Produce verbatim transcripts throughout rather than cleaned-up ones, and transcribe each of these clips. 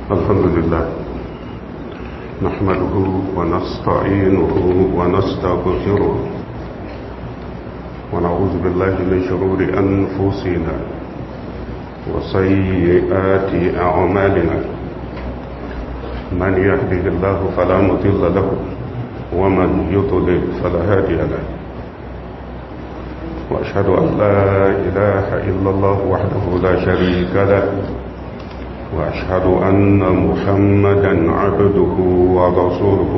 الحمد لله نحمده ونستعينه ونستغفره ونعوذ بالله من شرور أنفسنا وسيئات أعمالنا من يهده الله فلا مضل له ومن يضلل فلا هادي له وأشهد أن لا إله إلا الله وحده لا شريك له وأشهد أن محمدا عبده ورسوله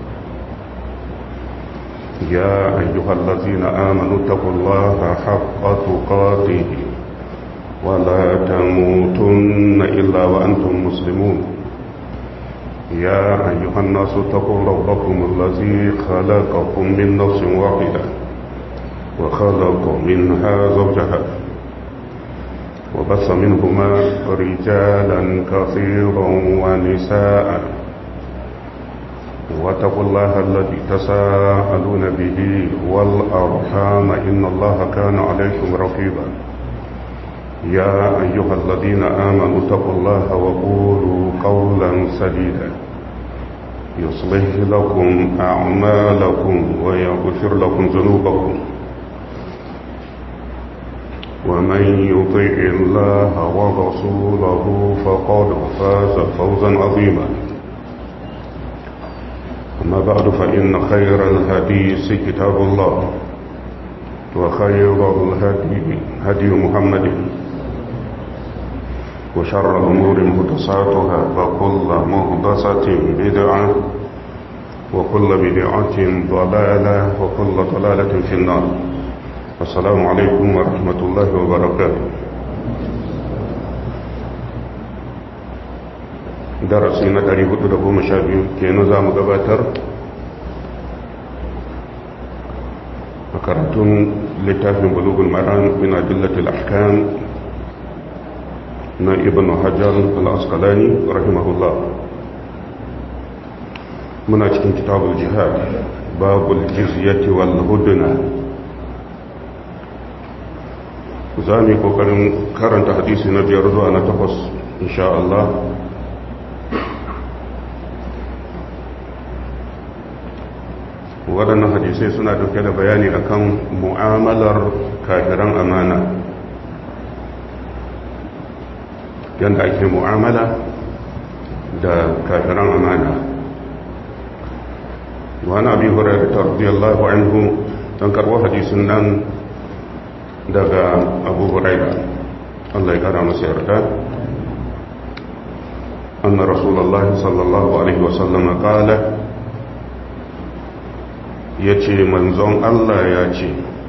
يا أيها الذين آمنوا اتقوا الله حق تقاته ولا تموتن إلا وأنتم مسلمون يا أيها الناس اتقوا ربكم الذي خلقكم من نفس واحدة وخلق منها زوجها وبث منهما رجالا كثيرا ونساء واتقوا الله الذي تساءلون به والأرحام إن الله كان عليكم رقيبا يا أيها الذين آمنوا اتقوا الله وقولوا قولا سديدا يصلح لكم أعمالكم ويغفر لكم ذنوبكم ومن يطع الله ورسوله فقد فاز فوزا عظيما أما بعد فإن خير الحديث كتاب الله وخير الهدي هدي محمد وشر الأمور محدثاتها وكل محدثة بدعة وكل بدعة ضلالة وكل ضلالة في النار. السلام عليكم ورحمة الله وبركاته. درسنا تاريخ تدبو مشابه كي نظام قباتر وكرتم لتافن بلوغ المران من أدلة الأحكام نا ابن حجر العسقلاني رحمه الله من أجل كتاب الجهاد باب الجزية والهدنة. za mu yi kokarin karanta hadisi na biyar zuwa na takwas insha Allah. waɗannan hadisai suna dauke da bayani akan mu'amalar kafiran amana, yadda ake mu'amala da kafiran amana. wani abi hurairah radiyallahu anhu dan karbo hadisin nan daga abu huraira Allah ya kara masa yarda anna rasulullahi sallallahu alaihi wasallam qala yace manzon Allah ya ce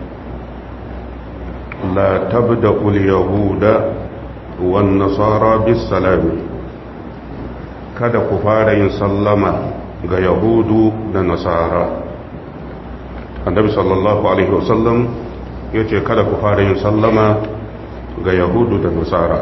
la tabda'u al-yahuda wan nasara bis salam, kada ku fara yin sallama ga yahudu da nasara. annabi sallallahu alaihi wasallam ya ce kada ku fara yin sallama ga yahudu da nasara.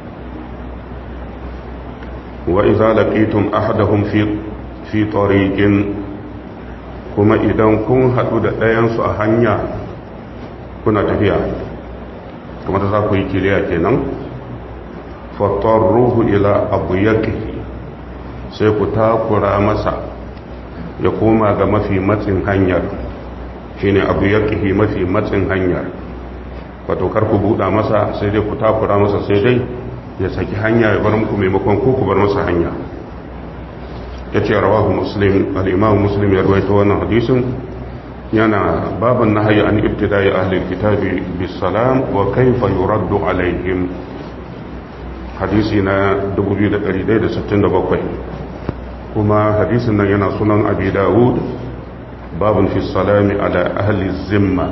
wa iza laqitum ahadahum fi fi tariqin, kuma idan kun hadu da ɗayan su a hanya kuna tafiya kuma da za ku yi kiliya kenan, fatarruhu ila abyaqihi, sai ku takura masa ya koma ga mafi matsin hanyar, shine abu yaqihi mafi matsin hanya. wato kar ku buɗa masa, sai dai ku takura masa, sai dai ya saki hanya ya bar muku maimakon ku ku bar masa hanya. yace rawahu muslim, al-imam muslim ya rawaito wannan hadisin. yana babun nahyi an ibtida'i ahli al-kitabi bis salam wa kayfa yuraddu alaihim, hadisi na dubu biyu da ɗari ɗaya da sittin da bakwai. kuma hadisin nan yana sunan abi dawud babun fi salami ala ahli zimma,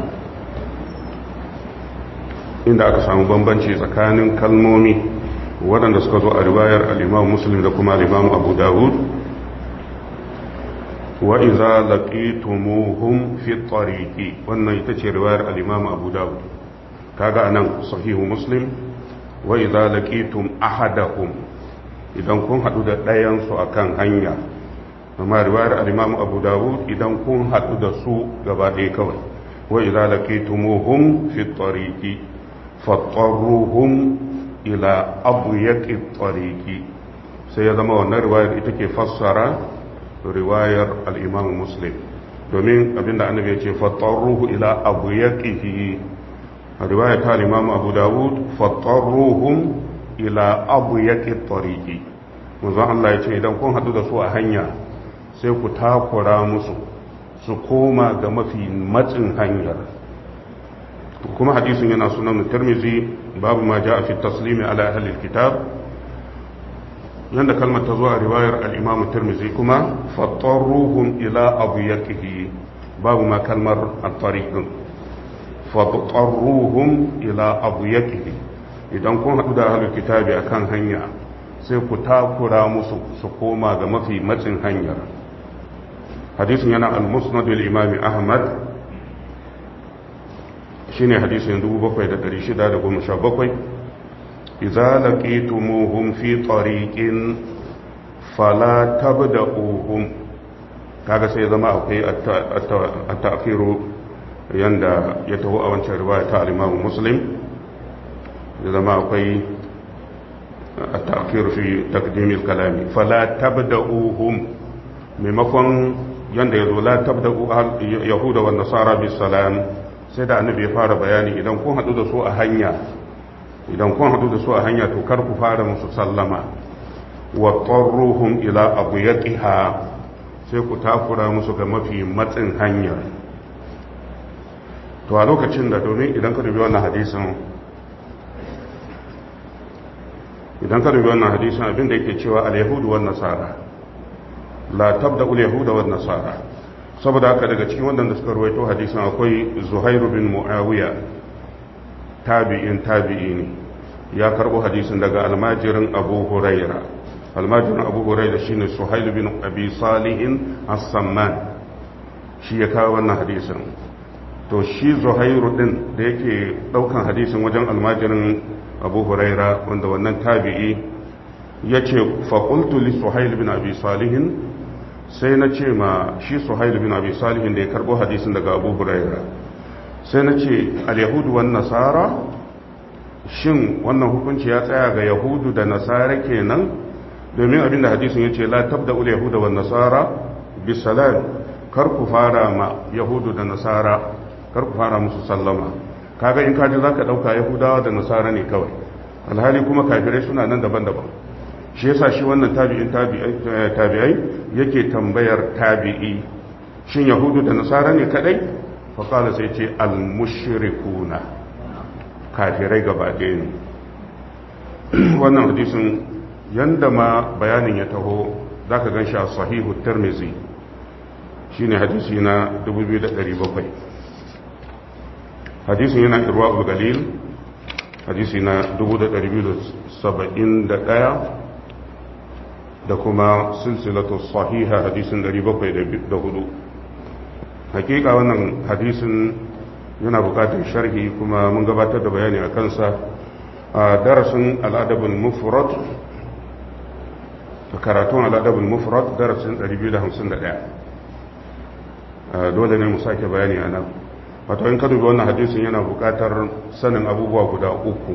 inda aka samu bambanci tsakanin kalmomi waɗanda suka zo a riwayar al-imam muslim da kuma al-imam abu dawud. wa iza laqitumuhum fi tariqi, wannan ita ce riwayar al-imam abu dawud. kaga anan sahihu muslim wa iza laqitum ahadahum, idan kun hadu da ɗayan su akan hanya. amma riwayar al-imam abu dawud idan kun hadu da su gaba ɗaya kawai. wa idza laqitumuhum fi at-tariqi fattaruhum ila abyaqi at-tariqi, sai ya zama wannan riwayar ita ke fassara riwayar al-Imam Muslim domin abinda annabi ya ce fattaruhu ila abyaqihi riwayar ta al-Imam Abu Dawud fattaruhum ila abyaqi tariqi manzon Allah ya ce idan kun hadu da su a hanya sai ku takura musu su koma ga mafi matsin hanyar kuma hadisin yana sunan Tirmidhi babu ma jaa fi taslimi ala ahli alkitab yanda kalmar ta zo a riwayar al-Imam Tirmidhi kuma fattaruhum ila abyaqihi babu ma kalmar at-tariq fattaruhum ila abyaqihi idan kun hadu da ahli alkitabi akan hanya sai ku takura musu su koma ga mafi matsin hanyar hadisin yana al-musnad al-imam Ahmad shine hadisin dubu bakwai da ɗari shida da goma sha bakwai idza laqitumuhum fi tariqin fala tabda'uhum kaga sai zama akwai at-ta'khiru yanda ya taho a wancan riwaya ta al-Imam Muslim ya zama akwai at-ta'khiru fi taqdim al-kalam fala tabda'uhum maimakon yanda yazo la tabda'u yahuda wan nasara bis salam sai da annabi ya fara bayani idan kun hadu da su a hanya idan kun hadu da su a hanya to kar ku fara musu sallama wa tarruhum ila abyaqiha sai ku takura musu ga mafi matsin hanya to a lokacin da domin idan ka dubi wannan hadisin idan ka dubi wannan hadisin abinda yake cewa al-yahudu wan nasara la tabda'u al-yahuda wan nasara saboda haka daga cikin waɗanda suka rawaito hadisin akwai Zuhairu bin Muawiya tabi'in tabi'i ne ya karbo hadisin daga almajirin Abu Huraira almajirin Abu Huraira shine Suhail bin Abi Salih as-Samman shi ya kawo wannan hadisin to shi Zuhairu din da yake daukan hadisin wajen almajirin Abu Huraira wanda wannan tabi'i yace fa qultu li Suhail bin Abi Salih sai na ce ma shi Suhail bin Abi Salih da ya karbo hadisin daga Abu Huraira sai na ce al-yahudu wan nasara shin wannan hukunci ya tsaya ga yahudu da nasara kenan domin abinda hadisin yace la tabda'u al-yahuda wan nasara bisalam kar ku fara ma yahudu da nasara kar ku fara musu sallama kaga in kaji zaka dauka yahudawa da nasara ne kawai alhali kuma kafirai suna nan daban-daban shi yasa shi wannan tabi'in tabi'ai yake tambayar tabi'i shin yahudu da nasara ne kadai fa kala sai ce al-mushrikuna kafirai gaba ɗaya ne wannan hadisin yanda ma bayanin ya taho zaka ganshi a sahihu tirmizi shine hadisi na dubu biyu da ɗari bakwai hadisin yana irwa'ul galil hadisi na dubu da ɗari biyu da saba'in da ɗaya da kuma silsilatu sahiha hadisin ɗari bakwai da hudu hakika wannan hadisin yana bukatar sharhi kuma mun gabatar da bayani a kansa a darasin al'adabul mufrad karatun al'adabul mufrad darasin ɗari biyu da hamsin da ɗaya dole ne mu sake bayani a nan wato in ka dubi wannan hadisin yana bukatar sanin abubuwa guda uku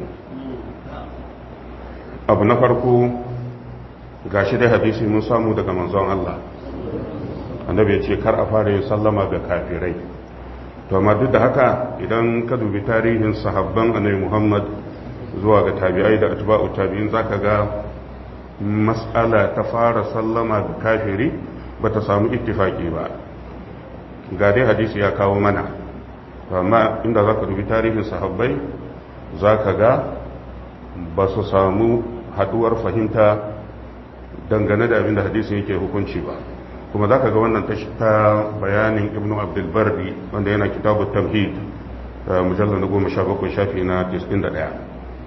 abu na farko gashi dai hadisi mun samu daga manzon Allah annabi ya ce kar a fara yin sallama ga kafirai to amma duk da haka idan ka dubi tarihin sahabban annabi Muhammad zuwa ga tabi'ai da atba'u tabi'in zaka ga mas'ala ta fara sallama ga kafiri bata samu ittifaki ba ga dai hadisi ya kawo mana to amma inda zaka dubi tarihin sahabbai zaka ga ba su samu haduwar fahimta dangane da abinda hadisin yake hukunci ba kuma za ka ga wannan ta bayanin ibn abdulbardi wanda yana kitabu tamhid mujallar na goma sha bakwai shafi na tisɗin da ɗaya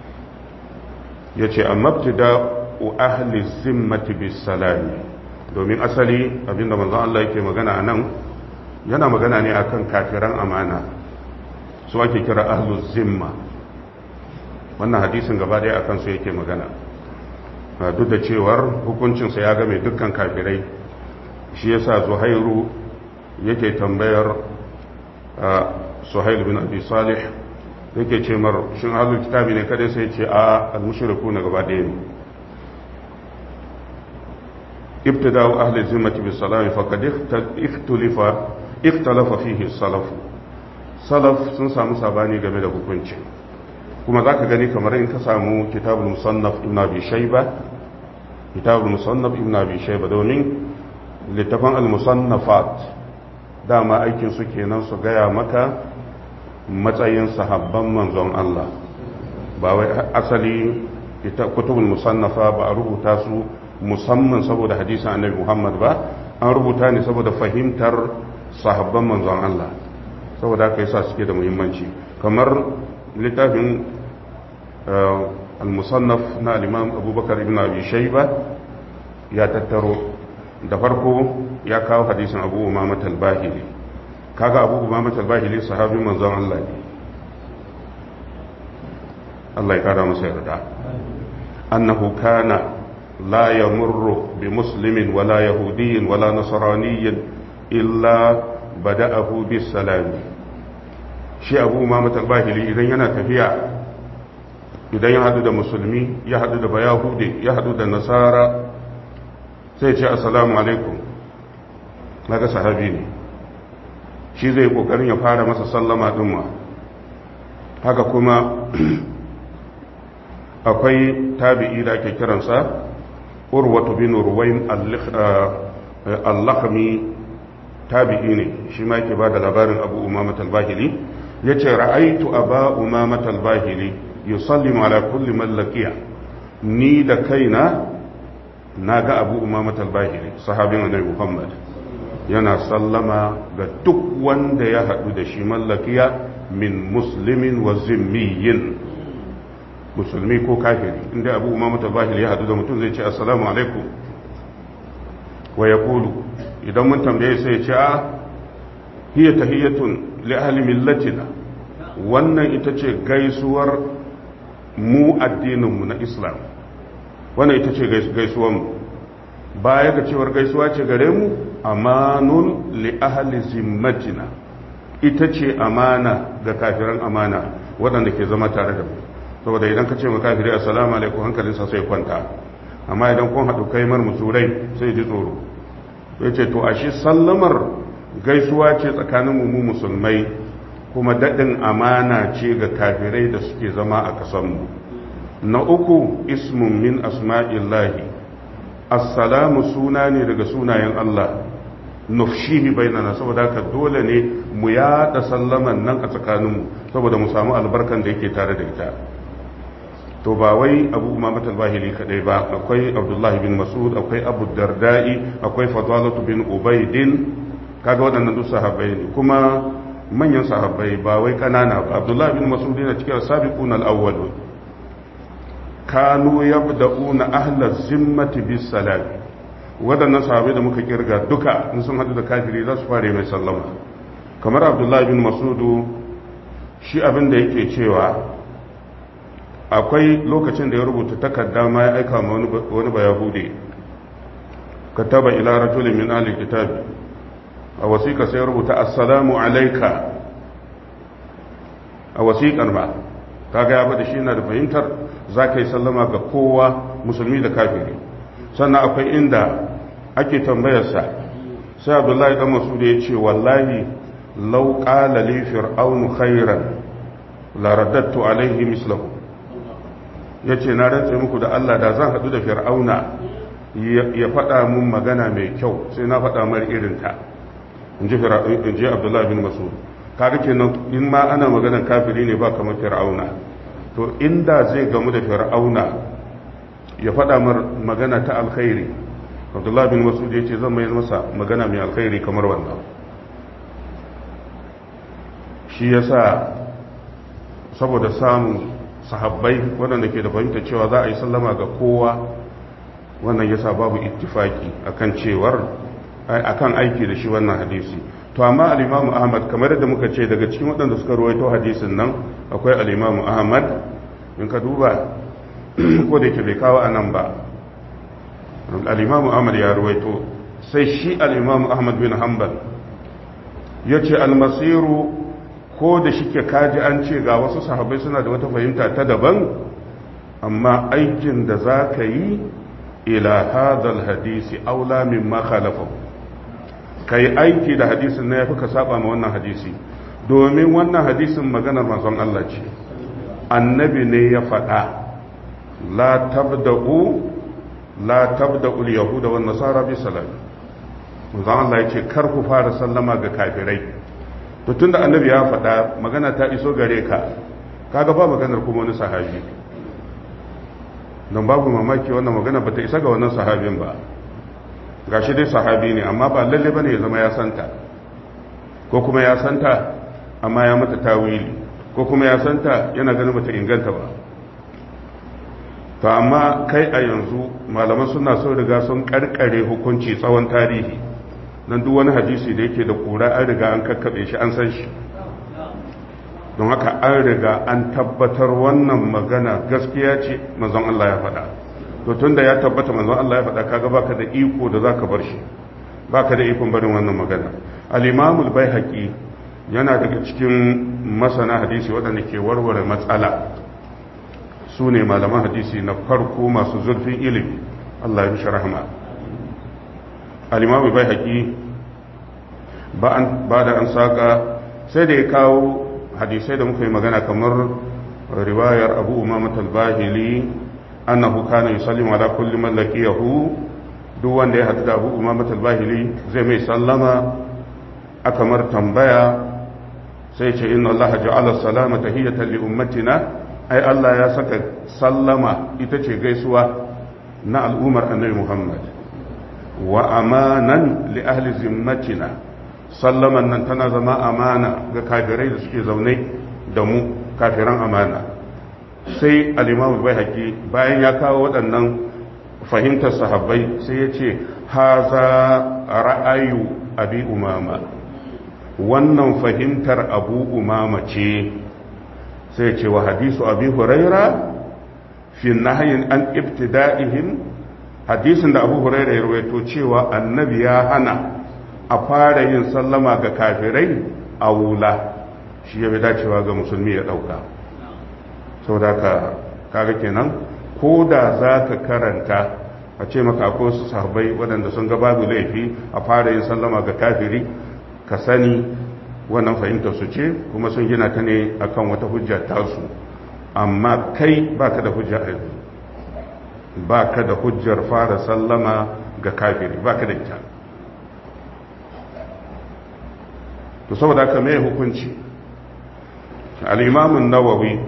ya ce amma da ahli zimmati bis salami domin asali abinda manzon Allah yake magana a nan yana magana ne akan kafiran amana su ake kira ahlu zimma wannan hadisin gaba ɗaya akan su yake magana duk da cewar hukuncinsa ya game dukkan kafirai shi yasa zuhairu yake tambayar suhail bin abi salih yake ce mar shin ahlul kitabi ne kada sai ce a al-mushriku na gaba ɗaya ne ibtida'u ahli zimmati bis salam faqad ikhtalafa ikhtalafa fihi salaf salaf sun samu sabani game da hukunci kuma zaka gani kamar in ka samu kitabul musannaf ibn abi shayba kitabul musannaf ibn abi shayba domin littafan al-musannafat dama aikin su kenan su gaya maka matsayin sahabban manzon Allah ba wai asali kutubul musannafa ba a rubuta su musamman saboda hadisin annabi Muhammad ba an rubuta ne saboda fahimtar sahabban manzon Allah saboda haka yasa suke da muhimmanci kamar littafin al-musannaf na al-imam Abubakar ibn Abi Shayba ya tattaro da farko ya kawo hadisin Abu Umama al-Bahili kaga Abu Umama al-Bahili sahabin manzon Allah ne Allah ya kara masa yarda annahu kana la yamurru bi muslimin wala yahudiyyin wala nasraniyyin illa bada'ahu bis salam shi Abu Umama al-Bahili idan yana tafiya idan ya hadu da musulmi ya hadu da bayahudi ya hadu da nasara sai ce assalamu alaikum naga sahabi ne shi zai kokarin ya fara masa sallama din ma haka kuma akwai tabi'i da ake kiransa urwatu bin ruwaym al-lakhmi tabi'i ne shi ma yake bada labarin Abu Umama al-Bahili yace ra'aytu Aba Umama al-Bahili yusallimu ala kulli man laqiya ni da kaina naga Abu Umama al-Bahili sahabin Annabi Muhammad yana sallama ga duk wanda ya hadu da shi mallakiya min muslimin wa zimmiyin musulmi ko kafiri inda Abu Umama al-Bahili ya hadu da mutum zai ce assalamu alaikum wa yaqulu idan mun tambaye sai ya ce a hiya tahiyatun li ahli millatina wannan ita ce gaisuwar mu addinin mu na Islam wannan ita ce gaisuwar mu baya ga cewar gaisuwa ce gare mu amanun li ahli zimmatina ita ce amana ga kafiran amana waɗanda ke zama tare da mu saboda idan ka ce ma kafiri assalamu alaikum hankalinsa sai kwanta amma idan kun haɗu kai mar musurai sai ji tsoro ya ce to ashe sallamar gaisuwa ce tsakanin mu musulmai kuma daɗin amana ce ga kafirai da suke zama a ƙasanmu na uku ismun min asma'illahi assalamu suna ne daga sunayen Allah nufshihi bainana saboda haka dole ne mu yaɗa sallaman nan a tsakaninmu saboda mu samu albarkan da yake tare da ita to ba wai Abu Umama al-Bahili kadai ba akwai Abdullah bin Mas'ud akwai Abu Darda'i akwai Fadlalatu bin Ubaydin kaga waɗannan duk sahabbai ne kuma manyan sahabbai ba wai kanana ba Abdullah bin Mas'ud yana cikin sabiqun al-awwal kanu yabda'una ahla zimmati bis salam waɗannan sahabbai da muka kirga duka in sun hadu da kafiri za su fare mai sallama kamar Abdullah bin Mas'ud shi abin da yake cewa akwai lokacin da ya rubuta takarda ma ya aika ma wani bayahude kataba ila rajulin min ahli kitab a wasiƙa sai rubuta assalamu alayka a wasiƙar ma kaga ya bada shi na da fahimtar zaka yi sallama ga kowa musulmi da kafiri sannan akwai inda ake tambayarsa sai Abdullahi dan Mas'ud ya ce wallahi law qala li fir'aun khairan la raddattu alayhi mislahu ya ce na rantse muku da Allah da zan haɗu da fir'auna ya faɗa mun magana mai kyau sai na faɗa mar irinta in ji Abdullahi bin Mas'ud kaga kenan in ma ana maganar kafiri ne ba kamar fir'auna to inda zai gamu da fir'auna ya faɗa mar magana ta alkhairi Abdullahi bin Mas'ud ya ce zan mai masa magana mai alkhairi kamar wannan shi yasa saboda samun sahabbai waɗanda ke da fahimta cewa za a yi sallama ga kowa wannan yasa babu ittifaki akan cewar akan aiki da shi wannan hadisi to amma al-Imam Ahmad kamar yadda muka ce daga cikin waɗanda suka ruwaito hadisin nan akwai al-Imam Ahmad in ka duba ko da yake bai kawo anan ba al-Imam Ahmad ya ruwaito sai shi al-Imam Ahmad bin Hanbal yace al-masiru ko da shike kaji an ce ga wasu sahabbai suna da wata fahimta ta daban amma aikin da za ka yi ila hadha hadisi aula mimma khalafahu kai aiki da hadisin na yafi ka saba ma wannan hadisi domin wannan hadisin maganar manzon Allah ce annabi ne ya faɗa la tabda'u la tabda'u al-yahuda wan nasara bi salam manzon Allah yake kar ku fara sallama ga kafirai to tunda annabi ya faɗa magana ta iso gare ka kaga ba maganar kuma wani sahabi don babu mamaki wannan magana bata isa ga wannan sahabin ba gashi dai sahabi ne amma ba lalle bane ya zama ya santa ko kuma ya santa amma ya mata tawili ko kuma ya santa yana ganin bata inganta ba to amma kai a yanzu malaman suna so riga sun karkare hukunci tsawon tarihi nan duk wani hadisi da yake da kura an riga an kakkabe shi an san shi don haka an riga an tabbatar wannan magana gaskiya ce manzon Allah ya faɗa to tunda ya tabbata manzon Allah ya faɗa kaga baka da iko da zaka bar shi baka da ikon barin wannan magana al-Imam al-Baihaqi yana daga cikin masana hadisi waɗanda ke warware matsala su ne malaman hadisi na farko masu zurfin ilimi Allah ya mishi rahama al-Imam al-Baihaqi ba da an saka sai da ya kawo hadisai da muka yi magana kamar riwayar Abu Umama al-Bahili annahu kana yusallimu ala kulli man laqiyahu duk wanda ya hadu da Abu Umama al-Bahili zai mai sallama aka mar tambaya sai ce inna Allah ja'ala salama tahiyatan li ummatina ai Allah ya saka sallama ita ce gaisuwa na al'ummar annabi Muhammad wa amanan li ahli zimmatina sallaman nan tana zama amana ga kafirai da suke zaune da mu kafiran amana sai al-Imam al-Baihaqi bayan ya kawo waɗannan fahimtar sahabbai sai ya ce haza ra'ayu abi umama wannan fahimtar abu umama ce sai ce wa hadisu abi huraira fi nahyin an ibtida'ihim hadisin da abu huraira ya rawaito cewa annabi ya hana a fara yin sallama ga kafirai a wula shi ya bi dacewa ga musulmi ya dauka saboda ka kaga kenan ko da za ka karanta a ce maka akwai wasu sahabbai waɗanda sun ga babu laifi a fara yin sallama ga kafiri ka sani wannan fahimtar su ce kuma sun gina ta ne akan wata hujja tasu amma kai baka da hujja a yanzu baka da hujjar fara sallama ga kafiri baka da ita to saboda haka mai hukunci al-Imam an-Nawawi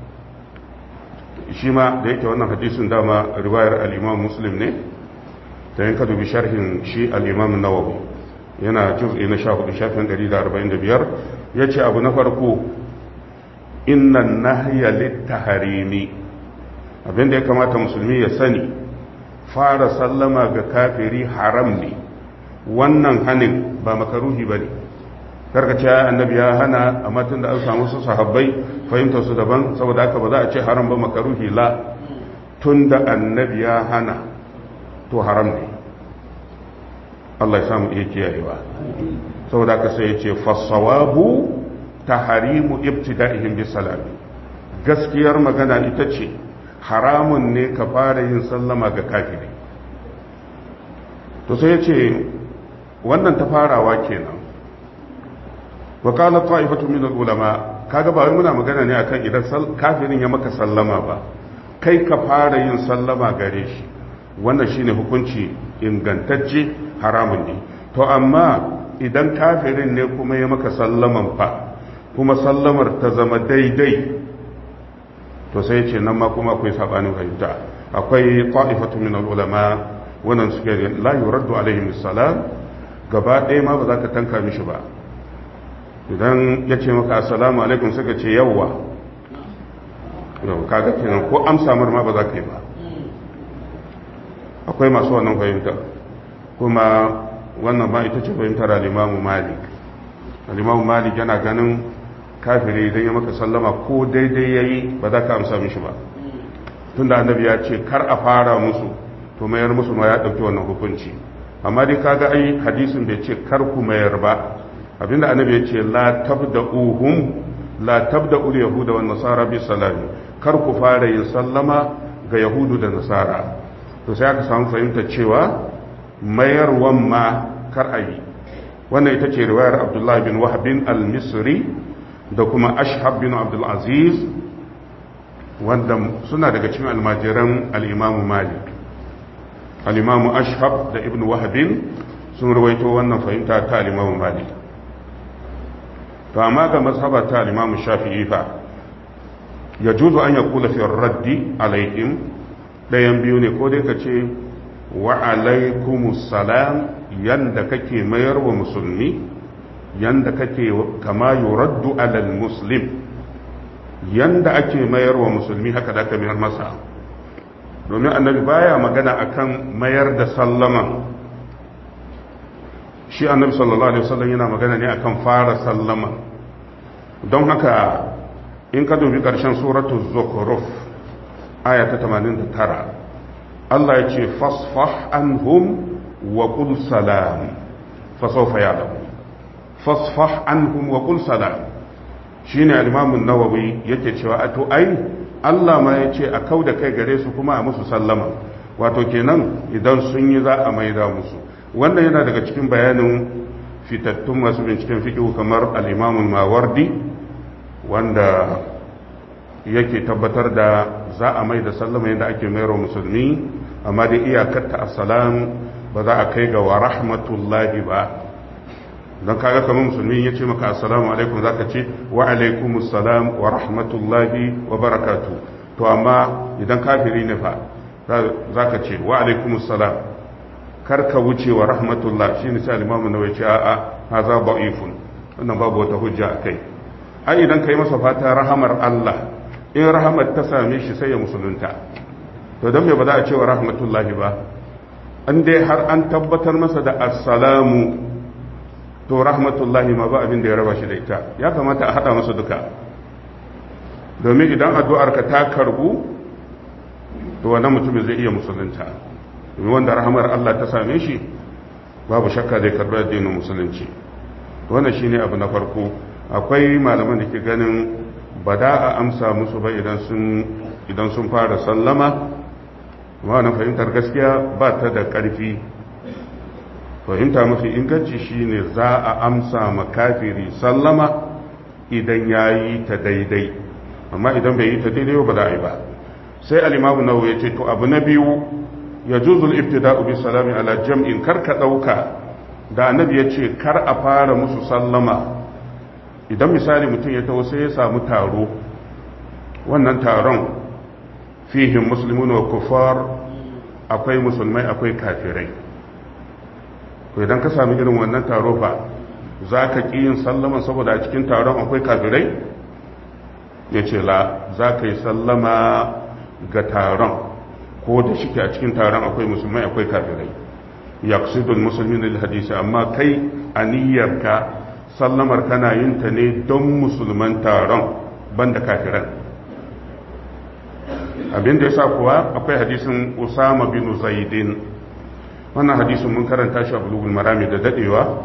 shi ma da yake wannan hadisin dama riwayar al-Imam Muslim ne ta yanka dubi sharhin shi al-Imam an-Nawawi yana juz'i na sha hudu shafin ɗari da arba'in da biyar ya ce abu na farko innan nahya littaharimi abinda ya kamata musulmi ya sani fara sallama ga kafiri haram ne wannan hanin ba makaruhi ba ne karkace annabi ya hana amma tun da an samu su sahabbai fahimtar su daban saboda haka ba za a ce haram ba makaruhi la tun da annabi ya hana to haram ne Allah ya samu iya kiyayewa saboda haka sai ya ce fasawabu taharimu ibtida'ihim bis salami gaskiyar magana ita ce haramun ne ka fara yin sallama ga kafiri to sai ya ce wannan ta farawa kenan wa qala ta'ifatu min al-ulama kaga ba wai muna magana ne akan idan kafirin ya maka sallama ba kai ka fara yin sallama gare shi wannan shine hukunci ingantacce haramun ne to amma idan kafirin ne kuma ya maka sallaman fa kuma sallamar ta zama daidai to sai ce nan ma kuma akwai sabanin fahimta akwai ta'ifatu min al-ulama wannan suke la yuraddu alaihim salam gaba ɗaya ma ba za ka tanka mishi ba idan ya ce maka assalamu alaikum suka ce yawwa yau kaga kenan ko amsa mar ma ba za ka yi ba akwai masu wannan fahimta kuma wannan ma ita ce fahimtar al-Imam Malik al-Imam Malik yana ganin kafiri idan ya maka sallama ko daidai yayi ba za ka amsa mishi ba tunda annabi ya ce kar a fara musu to mayar musu ma ya dauki wannan hukunci amma dai kaga ai hadisin bai ce kar ku mayar ba abinda annabi ya ce la tabda'uhum la tabda'u al-yahuda wan nasara bi salami kar ku fara yin sallama ga yahudu da nasara to sai aka samu fahimtar cewa mayarwan ma kar a yi. wannan ita ce riwayar abdullahi bin wahabin al-misri da kuma ashhab bin abdulaziz wanda suna daga cikin almajiran al'imamu malik. al'imamu ashhab da ibn wahabin sun rawaito wannan fahimta ta al'imamu malik. to amma ga mazhaba ta al'imamu shafi'i fa ya juzu an ya kula fi raddi alaihim ɗayan biyu ne, ko dai ka ce wa alaikumus salam yanda kake mayar wa musulmi, yanda kake kama yuraddu alal muslim, yanda ake mayar wa musulmi haka da ka mayar masa. domin annabi baya magana akan mayar da sallama, shi annabi sallallahu alaihi wasallam yana magana ne akan fara sallama. don haka in ka dubi ƙarshen suratul zukhruf aya ta tamanin da tara, Allah ya ce fasfah anhum wa qul salam fa sawfa ya'lamu. fasfah anhum wa qul salam shine al-imam an-nawawi yake cewa to ai Allah ma yace a kauda kai gare su kuma a musu sallama, wato kenan idan sun yi za a maida musu. wannan yana daga cikin bayanin fitattun masu binciken fiqh kamar al-imam al-mawardi wanda yake tabbatar da za a mai da sallama yadda ake mayar wa musulmi, amma dai iyakarta assalam ba za a kai ga wa rahmatullahi ba. don kaga kamar musulmi ya ce maka assalamu alaikum za ka ce wa alaikumus salam wa rahmatullahi wa barakatu. to amma idan kafiri ne fa za ka ce wa alaikumus salam, kar ka wuce wa rahmatullah. shi ne sai limamu na wace a'a haza ba'ifun, wannan babu wata hujja a kai. ai idan ka yi masa fata rahamar Allah, in rahamar ta same shi sai ya musulunta, to don me ba za a ce wa rahmatullahi ba? an dai har an tabbatar masa da assalamu, to rahmatullahi ma ba abin da ya raba shi da ita, ya kamata a haɗa masa duka. domin idan addu'arka ta karbu, to wannan mutumin zai iya musulunta, domin wanda rahamar Allah ta same shi babu shakka zai karbi addinin musulunci. wannan shine abu na farko. akwai malaman da ke ganin ba da a amsa musu ba idan sun fara sallama, wannan fahimtar gaskiya ba ta da ƙarfi. fahimta mafi inganci shine za a amsa makafiri sallama idan ya yi ta daidai, amma idan bai yi ta daidai ba za a yi ba. sai al-imamu nawawi ya ce to abu na biyu ya juzul ibtida'u bi salami ala jam'in, kar ka ɗauka da annabi ya ce kar a fara musu sallama. idan misali mutum ya taho sai ya samu taro, wannan taron fihim muslimun wa kufar, akwai musulmai akwai kafirai. to idan ka sami irin wannan taro fa za ka ƙi yin sallama saboda a cikin taron akwai kafirai? ya ce la, za ka yi sallama ga taron ko da shike a cikin taron akwai musulmai akwai kafirai. yaqsidul muslimin lil hadisi, amma kai aniyarka sallamar kana yin ta ne don musulman taron banda kafiran. abin da yasa kuwa akwai hadisin Usama bin Zaidin, wannan hadisin mun karanta shi a Bulughul Marami da dadewa.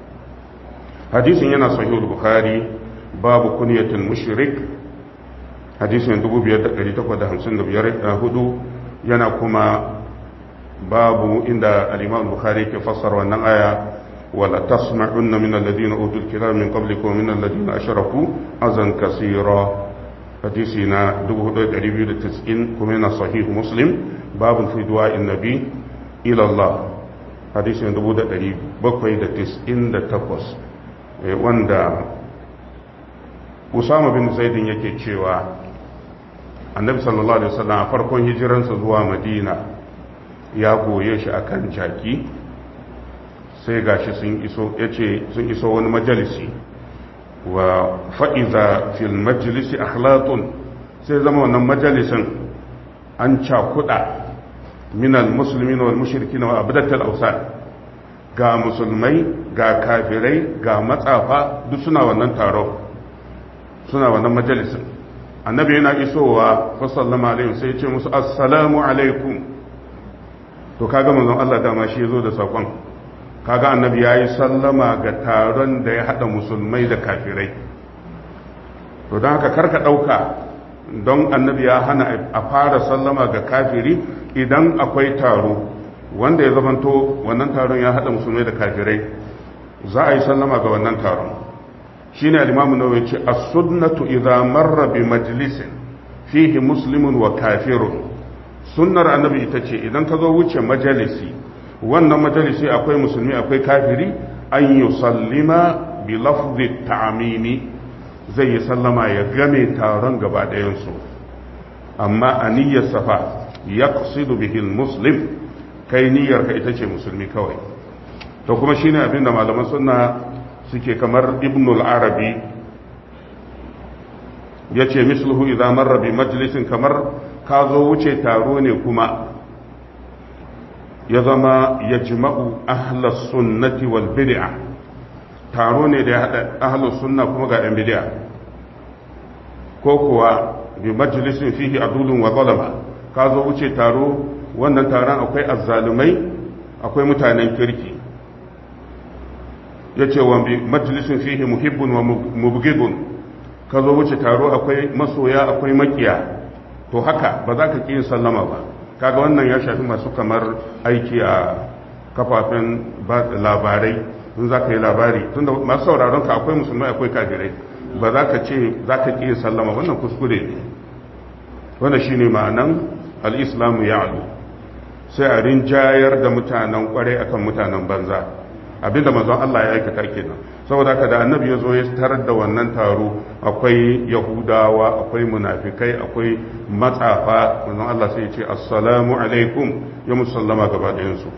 hadisin yana sahihul Bukhari, babu kunyatul mushrik, hadisin dubu biyar da ɗari takwas da hamsin da biyar hudu, yana kuma babu inda al-Imam Bukhari ke fassara wannan aya wala tasma'unna min alladhina utul kitaba min qablikum min alladhina ashraku azan kaseera, hadisi na dubu hudu da ɗari biyu da tis'in, kuma yana sahih Muslim babu fi du'a'in nabi ila Allah, hadisi na dubu da ɗari bakwai da tis'in da takwas, wanda Usama bin Zaidin yake cewa annabi sallallahu alaihi wasallam a farkon hijiransa zuwa Madina ya goye shi akan jaki, sai gashi sun iso, yace sun iso wani majalisi, wa fa'iza fil majlisi akhlatun, sai zama wannan majalisin an cakuda minal muslimin wal mushrikin wa abdatul awsan, ga musulmai ga kafirai ga matsafa duk suna wannan taro, suna wannan majalisin. annabi yana isowa fa sallama alaihi sai ya ce musu assalamu alaikum. to kaga manzon Allah dama shi yazo da sakon, kaga annabi yayi sallama ga taron da ya hada musulmai da kafirai. to don haka karka dauka don annabi ya hana a fara sallama ga kafiri idan akwai taro wanda ya zamanto wannan taron ya haɗa musulmai da kafirai za a yi sallama ga wannan taron shi ne alimamu nawa ya ce as-sunnatu idza marra bi majlisin fihi muslimun wa kafirun sunnar annabi ita ce idan ka zo wuce majalisi wannan majalisi akwai musulmi akwai kafiri an yusallima bi lafzi ta'mimi zai yi sallama ya game taron gaba ɗayansu amma a niyyar safa ya kusidu bihil muslim kai niyyarka ita ce musulmi kawai to kuma shi ne abinda malaman suna suke kamar ibnul arabi ya ce misluhu idan marrabi majalisin kamar ka zo wuce taro ne kuma ya zama ya jima'u ahlas sunnati wal bid'a taro ne da ya haɗa ahlas sunna kuma ga 'yan bid'a ko kuwa bi majalisin fihi adulun wa zalama ka zo wuce taro wannan taron akwai azzalumai akwai mutanen kirki yace wa bi majalisin fihi muhibbun wa mubghidun ka zo wuce taro akwai masoya akwai makiya to haka ba za ka ƙi sallama ba kaga wannan ya shafi masu kamar aiki a kafafen labarai in za ka yi labari tunda masu sauraron ka akwai musulmai akwai kafirai ba za ka ce za ka ƙi sallama wannan kuskure ne wanda shi ne ma'anan al'islamu ya alu sai a rinjayar da mutanen kwarai akan mutanen banza abinda mazan Allah ya aikata kenan saboda haka da annabi ya zo ya tarar da wannan taro akwai yahudawa akwai munafikai akwai matsafa mazan Allah sai ya ce assalamu alaikum ya musallama gaba ɗayansu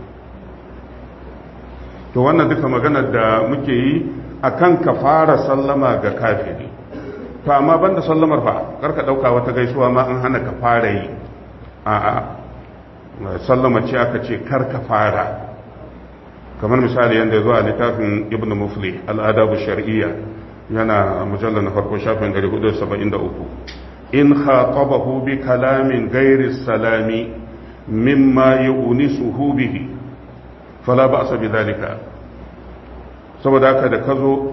to wannan duka maganar da muke yi akan ka fara sallama ga kafiri to amma banda sallamar fa karka dauka wata gaisuwa ma an hana ka fara yi a'a sallama ce aka ce kar ka fara kamar misali yanda ya zo a littafin ibn mufli al'adabu shar'iyya yana mujallar na farko shafin ɗari hudu da saba'in da uku in khatabahu bi kalamin ghairi salami mimma yu'nisuhu bihi fala ba'sa bi dhalika saboda haka da kazo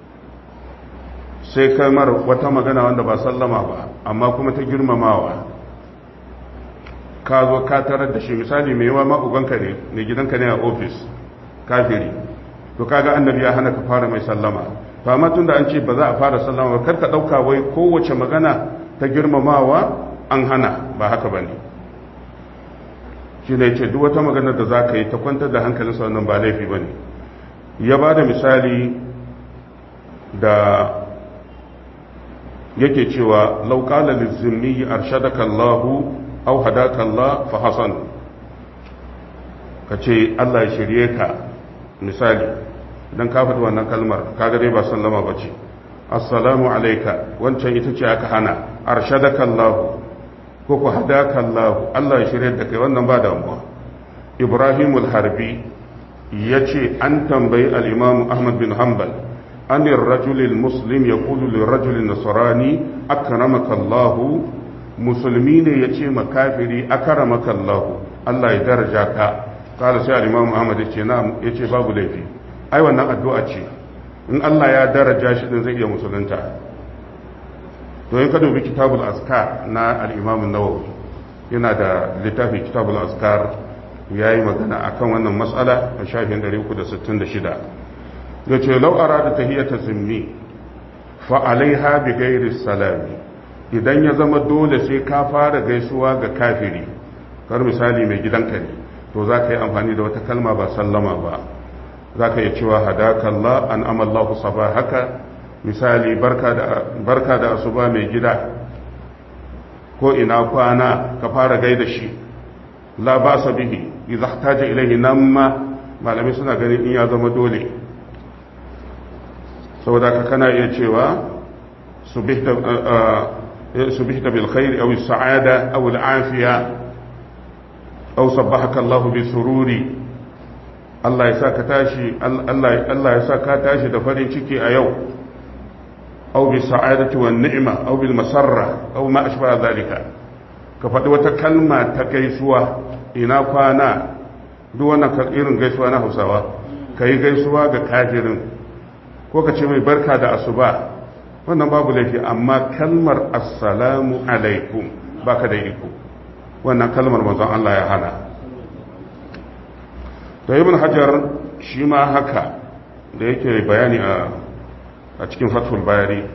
sai kamar wata magana wanda ba sallama ba amma kuma ta girmamawa ka zo ka tarar da shi misali mai yawa ma ubanka ne ne gidanka ne a ofis kafiri to kaga annabi ya hana ka fara mai sallama to amma tunda an ce ba za a fara sallama ba kar ka dauka wai kowace magana ta girmamawa an hana ba haka bane shi ne ce duk wata magana da za ka yi ta kwantar da hankalinsa wannan ba laifi bane ya ba da misali da yake cewa law qala lizimmi arshadaka Allahu aw hadaka Allah fa hasan kace Allah ya shirye ka misali idan ka faɗi wannan kalmar kaga dai ba sallama bace assalamu alayka wancan ita ce aka hana arshadaka Allah ko ko hadaka Allah Allah ya shirye da kai wannan ba damuwa Ibrahimul Harbi yace an tambayi al-Imam Ahmad bin Hanbal an ar-rajul al-muslim yaqulu lir-rajul an-nasrani akramaka Allah musulmi ne yace makafiri akramaka Allah Allah ya daraja ka kala sai al-Imam Ahmad yace na'am yace babu laifi ai wannan addu'a ce in Allah ya daraja shi din zai iya musulunta to in ka dubi kitabul azkar na al-Imam an-Nawawi yana da littafi kitabul azkar yayi magana akan wannan mas'ala a shafin ɗari uku da sittin da shida yace law arada tahiyata zimmi fa alaiha bi ghairi salami idan ya zama dole sai ka fara gaisuwa ga kafiri kar misali mai gidanka ne to za ka yi amfani da wata kalma ba sallama ba za ka yi cewa hadaka Allah an amallahu sabahaka misali barka da asuba mai gida ko ina kwana ka fara gaida shi la ba sa bihi idza ihtaja ilayhi namma malami suna ganin in ya zama dole saboda ka kana iya cewa subihta subihta bil khair aw as-sa'ada aw al-afiya aw sabbahaka Allah bi sururi Allah ya sa ka tashi Allah Allah ya sa ka tashi da farin ciki a yau aw bi sa'adati wan ni'ma aw bil masarra aw ma ashbaha zalika ka faɗi wata kalma ta gaisuwa ina kwana duk wannan irin gaisuwa na Hausawa kai gaisuwa ga kafirin ko ka ce mai barka da asuba wannan babu laifi amma kalmar assalamu alaikum baka da iko wannan kalmar manzon Allah ya hana. da ibn hajar shi ma haka da yake bayani a cikin fathul bayari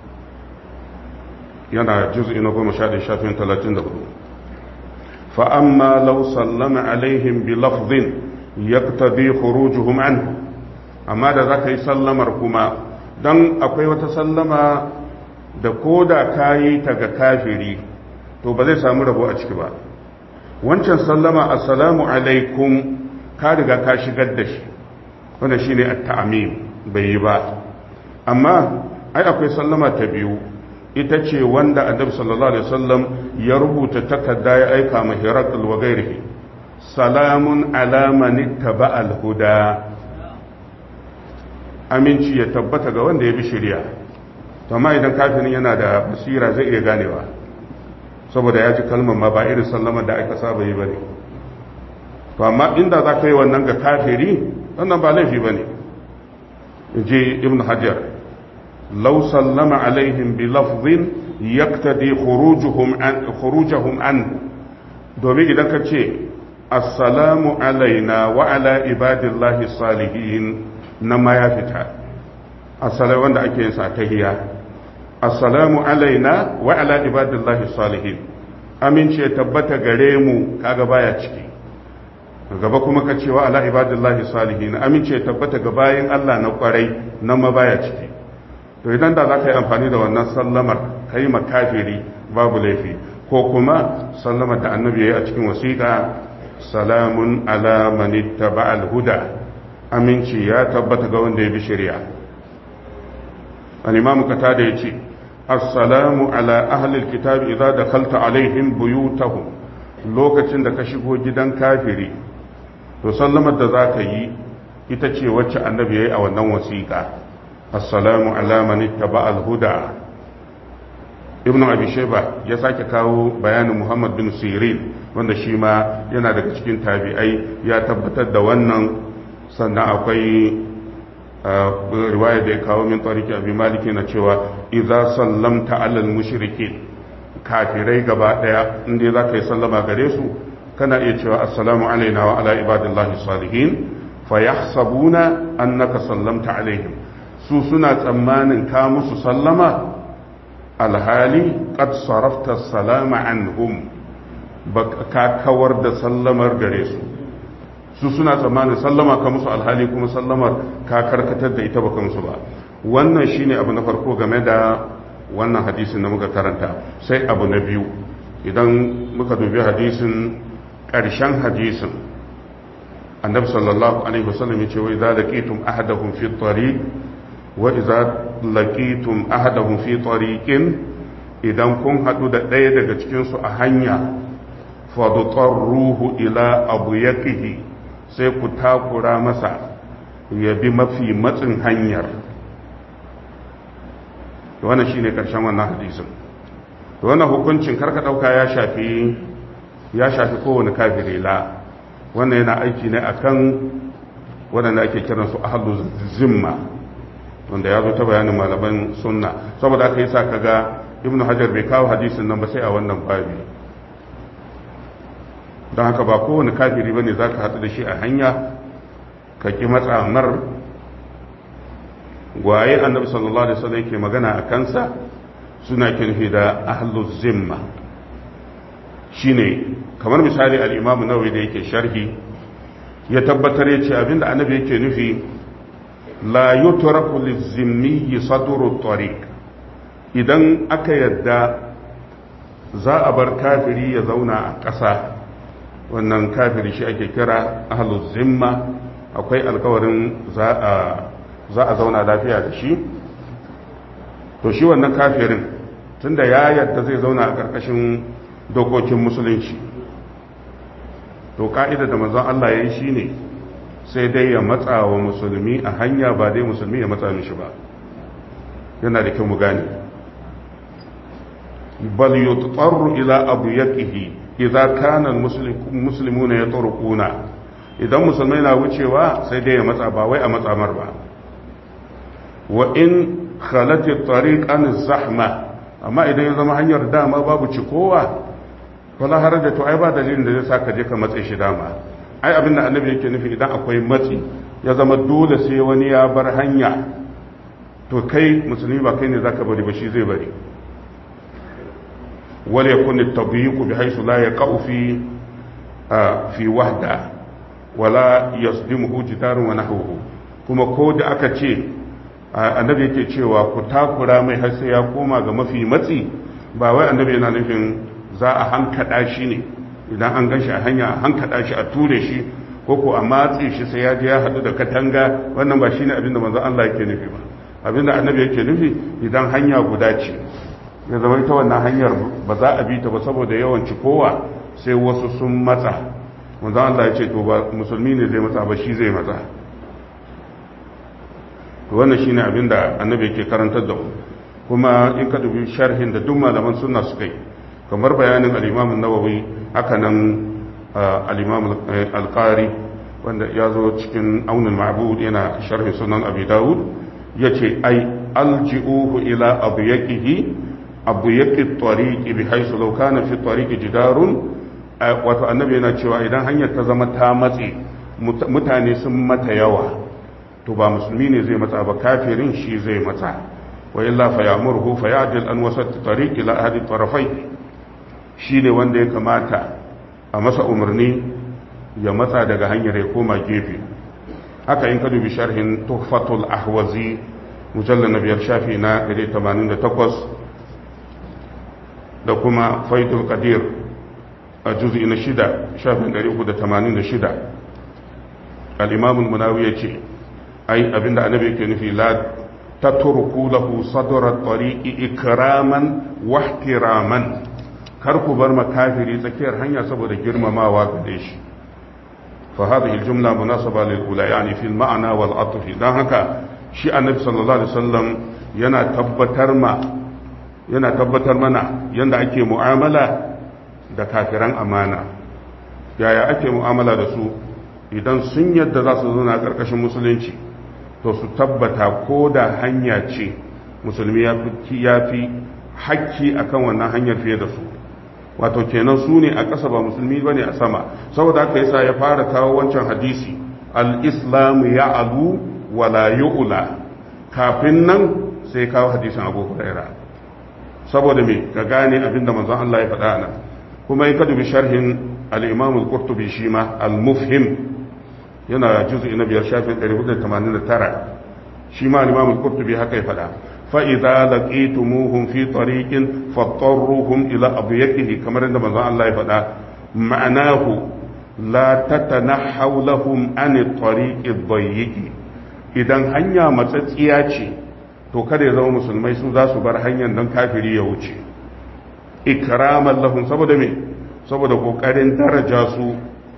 yana juz'i na goma sha ɗaya shafin talatin da hudu fa amma law sallama alaihim bi lafzin yaqtadi khurujuhum anhu, amma da zaka yi sallamar kuma dan akwai wata sallama da koda kayi ta ga kafiri to ba zai samu rabo a ciki ba. wancan sallama assalamu alaikum ka riga ka shigar da shi, wannan shine at-ta'mim bai yi ba. amma ai akwai sallama ta biyu, ita ce wanda annabi sallallahu alaihi wasallam ya rubuta takarda ya aika ma Hirakl wa gairihi, salamun ala man ittaba al-huda, aminci ya tabbata ga wanda ya bi shari'a. to amma idan kafirin yana da basira zai iya ganewa, saboda ya ji kalmar ma ba irin sallama da aka saba yi bane. to amma inda za ka yi wannan ga kafiri wannan ba laifi bane. inji ibn hajar لو سلم عليهم بلفظ يقتدي خروجهم عن خروجهم عنه domin idan ka ce assalamu alaina wa ala ibadillahi salihin nan ma ya fita, assalamu wanda ake yin sa tahiyya, assalamu alaina wa ala ibadillahi salihin, amince tabbata gare mu kaga baya ciki. gaba kuma ka ce wa ala ibadillahi salihin, amince tabbata ga bayin Allah na kwarai nan ma baya ciki. to idan da za ka yi amfani da wannan sallamar ka yi makafiri babu laifi, ko kuma sallamar da annabi ya yi a cikin wasiƙa salamun ala man ittaba al-huda, aminci ya tabbata ga wanda ya bi shari'a. al-imam qatada yace assalamu ala ahli al-kitab idza dakhalta alaihim buyutahum, lokacin da ka shigo gidan kafiri to sallamar da za ka yi ita ce wacce annabi ya yi a wannan wasiƙa, assalamu ala man ittaba al-huda. ibnu abi shayba ya sake kawo bayanin muhammad bin sirin wanda shi ma yana daga cikin tabi'ai ya tabbatar da wannan. sannan akwai riwaya da ya kawo min tariki abi maliki na cewa idza sallamta ala al-mushrikin, kafirai gaba daya inda za ka yi sallama gare su kana iya cewa assalamu alaina wa ala ibadillahi salihin fa yahsabuna annaka sallamta alaihim, su suna tsammanin ka musu sallama alhali qad sarafta salama anhum, ka kawar da sallamar gare su. su suna tsammanin sallama ka musu alhali kuma sallamar ka karkatar da ita baka musu ba. wannan shine abu na farko game da wannan hadisin da muka karanta. sai abu na biyu, idan muka dubi hadisin, ƙarshen hadisin annabi sallallahu alaihi wasallam yace wa idza laqitum ahadahum fi tariq wa idza laqitum ahadahum fi tariqin, idan kun hadu da ɗaya daga cikin su a hanya fadutarruhu ila abuyaqihi, sai ku takura masa ya bi mafi matsin hanyar. wannan shine karshen wannan hadisin. to wannan hukuncin karka dauka ya shafi ya shafi kowane kafiri la, wannan yana aiki ne akan waɗanda ake kiransu ahlul zimma, wanda ya zo ta bayanin malaman sunna. saboda aka yi sa kaga ibnu hajar bai kawo hadisin nan ba sai a wannan babi. don haka ba kowane kafiri bane zaka haɗu da shi a hanya ka ki matsamar. gwaye annabi sallallahu alaihi wasallam yake magana a kansa suna kinfi da ahlul zimma, shine kamar misali al-imam nawawi da yake sharhi ya tabbatar yace abinda annabi yake nufi la yutraku liz-zimmi sadru at-tariq, idan aka yadda za a bar kafiri ya zauna a ƙasa, wannan kafiri shi ake kira ahlul zimma, akwai alkawarin za a za a zauna lafiya da shi. to shi wannan kafirin tunda ya yadda zai zauna a ƙarƙashin dokokin musulunci, to ka'ida da manzon Allah ya yi shi ne sai dai ya matsa wa musulmi a hanya, ba dai musulmi ya matsa mishi ba. yana da kyau mu gane. bal yutarru ila abuyaqihi idza kana almuslimuna yaturquna, idan musulmai na wucewa sai dai ya matsa, ba wai a matsamar ba. wa in khalati at-tariq an az-zahma, amma idan ya zama hanyar dama babu cikowa wala haraja to ai ba dalilin da zai sa ka je ka matse shi dama ai abin da annabi yake nufi idan akwai matsi ya zama dole sai wani ya bar hanya to kai musulmi ba kai ne zaka bari ba shi zai bari wala yakun at-tadyiq bihaythu la yaqa'u fi fi wahda wala yasdimuhu jidarun wa nahwuhu kuma ko da aka ce annabi yake cewa ku takura mai har sai ya koma ga mafi matsi ba wai annabi yana nufin za a hankada shi ne idan an gan shi a hanya a hankada shi a ture shi ko ko a matse shi sai ya je ya haɗu da katanga wannan ba shine abin da manzon Allah yake nufi ba abin da annabi yake nufi idan hanya guda ce ya zama ita wannan hanyar ba za a bi ta ba saboda yawan cikowa sai wasu sun matsa manzon Allah ya ce to ba musulmi ne zai matsa ba shi zai matsa to wannan shine abin da annabi yake karantar da mu kuma in ka dubi sharhin da duk malaman sunna suka yi kamar bayanin al-Imam an-Nawawi haka nan al-Imam al-Qari wanda ya zo cikin Aunul Ma'bud yana sharhin sunan Abi Dawud yace ai alji'uhu ila abyaqihi abyaqi at-tariq bihaythu law kana fi at-tariq jidarun wato annabi yana cewa idan hanyar ta zama ta matse mutane sun mata yawa to ba musulmi ne zai matsa ba kafirin shi zai matsa wa illa fa ya'muruhu fa ya'dil an wasat at-tariq ila ahadi at-tarafay shi ne wanda ya kamata a masa umarni ya matsa daga hanyar ya koma gefe haka in ka dubi sharhin tuhfatul ahwazi mujallal na biyar shafi na ɗari tamanin da takwas da kuma faidul qadir a juz'i na shida shafin ɗari uku da tamanin da shida al-imam al-munawi yace ai abinda annabi yake nufi la tatruku lahu sadra at-tariqi ikraman wa ihtiraman kar ku bar makafiri tsakiyar hanya saboda girmamawa gare shi fa hadhihi aljumla munasaba lil ula yani fi al-ma'na wal atf dan haka shi annabi sallallahu alaihi wasallam yana tabbatar ma yana tabbatar mana yanda ake mu'amala da kafiran amana yaya ake mu'amala da su idan sun yadda za su zauna karkashin musulunci to su tabbata ko da hanya ce musulmi ya fi hakki akan wannan hanyar fiye da su wato kenan su ne a ƙasa ba musulmi ba ne a sama saboda haka yasa ya fara kawo wancan hadisi al-islamu ya'alu wala yu'la kafin nan sai kawo hadisin Abu Huraira saboda me ka gane abinda manzon Allah ya faɗa nan kuma in ka dubi sharhin al-Imam al-Qurtubi shi ma al-Mufhim yana juz'i na biyar shafin ɗari hudu da tamanin da tara shi ma al-Imam al-Qurtubi haka ya faɗa فإذا لقيتموهم في طريق فاضطروهم إلى أضيقه كما عندما قال الله فدا معناه لا تتنحوا لهم عن الطريق الضيق idan hanya matsatsiya ce to kada ya zama musulmai su za su bar hanyar don kafiri ya wuce ikraman lahum saboda me saboda kokarin daraja su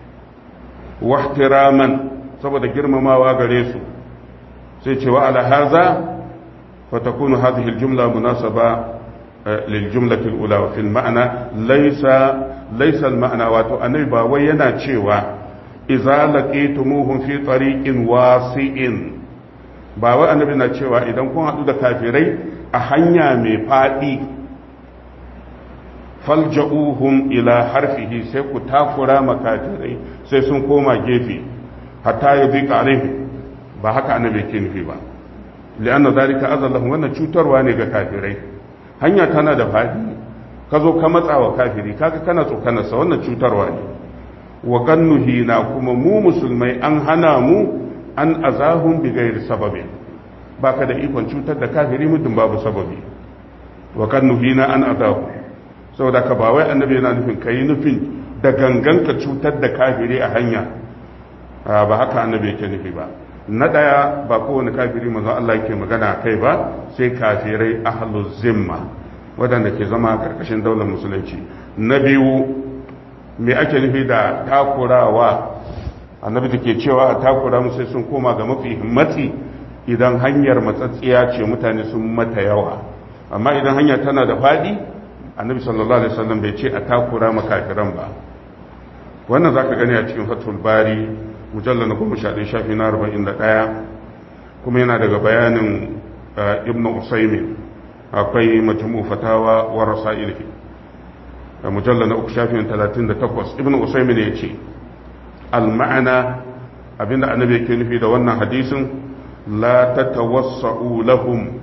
wahtiraman saboda girmamawa gare su sai cewa ala haza فتكون هذه الجملة مناسبة للجملة الأولى وفي المعنى ليس ليس المعنى واتو النبي وينا تشيوا إذا لقيتموهم في طريق واسع باوا النبي na cewa idan kun haɗu da kafirai a hanya mai faɗi falja'uhum ila harfihi sai ku takura makafirai sai sun koma gefe hatta yadika alaihi ba haka annabi ke nufi ba li'anna zalika azallahu wannan cutarwa ne ga kafirai hanya tana da fadi ka zo ka matsa wa kafiri kaga kana tsokanar sa wannan cutarwa ne wa gannuhina kuma mu musulmai an hana mu an azahum bi ghairi sababi baka da ikon cutar da kafiri muddin babu sababi wa gannuhina an azahu saboda ka ba wai annabi yana nufin kai nufin da gangan ka cutar da kafiri a hanya ba haka annabi yake nufi ba na ɗaya ba kowane kafiri manzon Allah yake magana a kai ba sai kafirai ahluz zimma waɗanda ke zama a ƙarƙashin daular musulunci na biyu me ake nufi da takurawa annabi da ke cewa a takura mu sai sun koma ga mafi himmati idan hanyar matsatsiya ce mutane sun mata yawa amma idan hanya tana da faɗi annabi sallallahu alaihi wasallam bai ce a takura makafiran ba wannan zaka gani a cikin fathul bari mujallar na goma sha ɗaya shafi na arba'in da ɗaya kuma yana daga bayanin ibn usaimin akwai majmu fatawa wa rasa'ilhi a mujalla na uku shafin talatin da takwas ibn usaimin ya ce al-ma'ana abinda annabi yake nufi da wannan hadisin la tatawassa'u lahum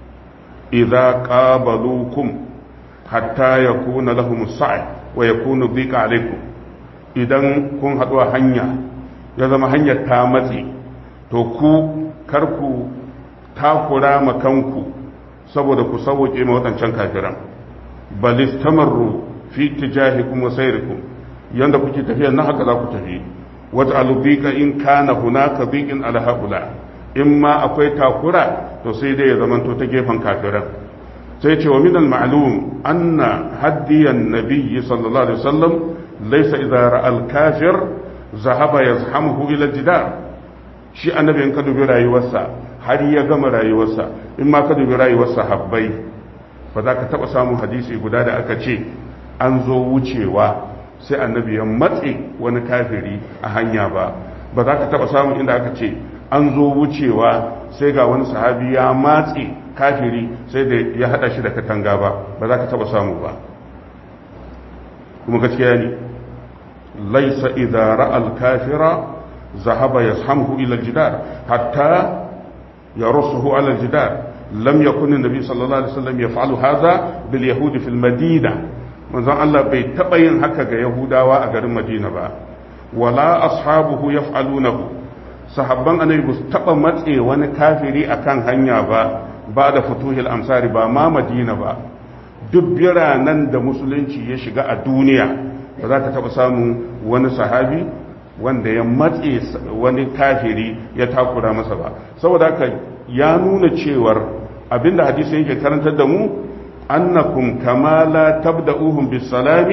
idza qabalukum hatta yakuna lahum sa'i wa yakunu dhiqa alaykum idan kun haɗu a hanya ya zama hanyar ta matse to ku karku takura makanku saboda ku sauke ma waɗancan kafiran bal istamarru fi tijahikum wa sayrikum yanda kuke tafiya nan haka za ku tafi waj'alu bika in kana hunaka biqin ala haula in ma akwai takura to sai dai ya zamanto ta gefen kafiran sai ce wa min al ma'lum anna hadiyan nabiy sallallahu alaihi wasallam laysa idza ra'a al kafir zahaba yazhamuhu ila jidar shi annabi in ka dubi rayuwarsa har ya gama rayuwarsa in ma ka dubi rayuwarsa habbai ba za ka taba samun hadisi guda da aka ce an zo wucewa sai annabi ya matse wani kafiri a hanya ba ba za ka taba samun inda aka ce an zo wucewa sai ga wani sahabi ya matse kafiri sai da ya hada shi da katanga ba ba za ka taba samu ba kuma gaskiya ne laisa idza ra'a al-kafira zahaba yashamuhu ila al-jidar hatta yarussuhu ala al-jidar lam yakun an-nabi sallallahu alaihi wasallam yaf'alu hadha bil yahudi fil madina manzon Allah bai taɓa yin haka ga Yahudawa a garin Madina ba wala ashabuhu yaf'alunahu sahabban annabi ba su taɓa matse wani kafiri akan hanya ba ba da futuhil amsari ba ma Madina ba duk biranen da musulunci ya shiga a duniya ba za ka taɓa samun wani sahabi wanda ya matse wani kafiri ya takura masa ba saboda haka ya nuna cewar abinda hadisi yake karantar da mu أنكم كما لا تبدأوهم بالسلام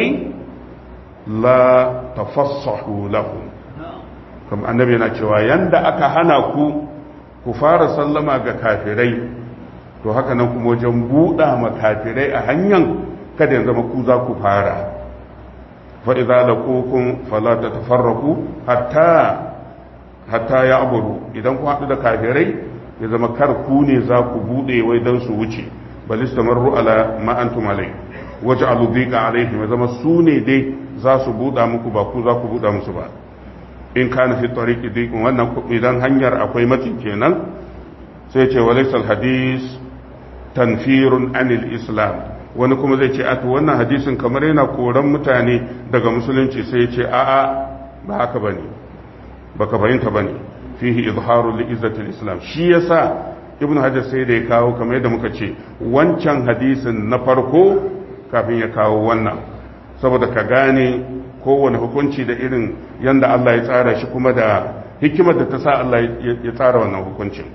لا تفصحوا لهم كما النبي نتشوى يند أكا هناكو كفار سلما كافرين to haka nan kuma wajen buɗa makafirai a hanyar kada ya zama ku za ku fara fa idza laqukum fala tatafarraqu hatta hatta ya aburu idan ku haɗu da kafirai ya zama kar ku ne za ku buɗe wai dan su wuce bal istamarru ala ma antum alai waj'alu dhiqa alaihim zama su ne dai za su buɗa muku ba ku za ku buɗa musu ba in kana fi tariqi dhiqun wannan idan hanyar akwai matin kenan sai ce walaysa alhadis tanfirun anil islam wani kuma zai ce a to wannan hadisin kamar yana koran mutane daga musulunci sai ya ce a'a ba haka bane baka fahimta bane fihi izharu li izzati islam shi yasa ibn hajar sai da ya kawo kamar yadda muka ce wancan hadisin na farko kafin ya kawo wannan saboda ka gane kowane hukunci da irin yanda Allah ya tsara shi kuma da hikimar da ta sa Allah ya tsara wannan hukuncin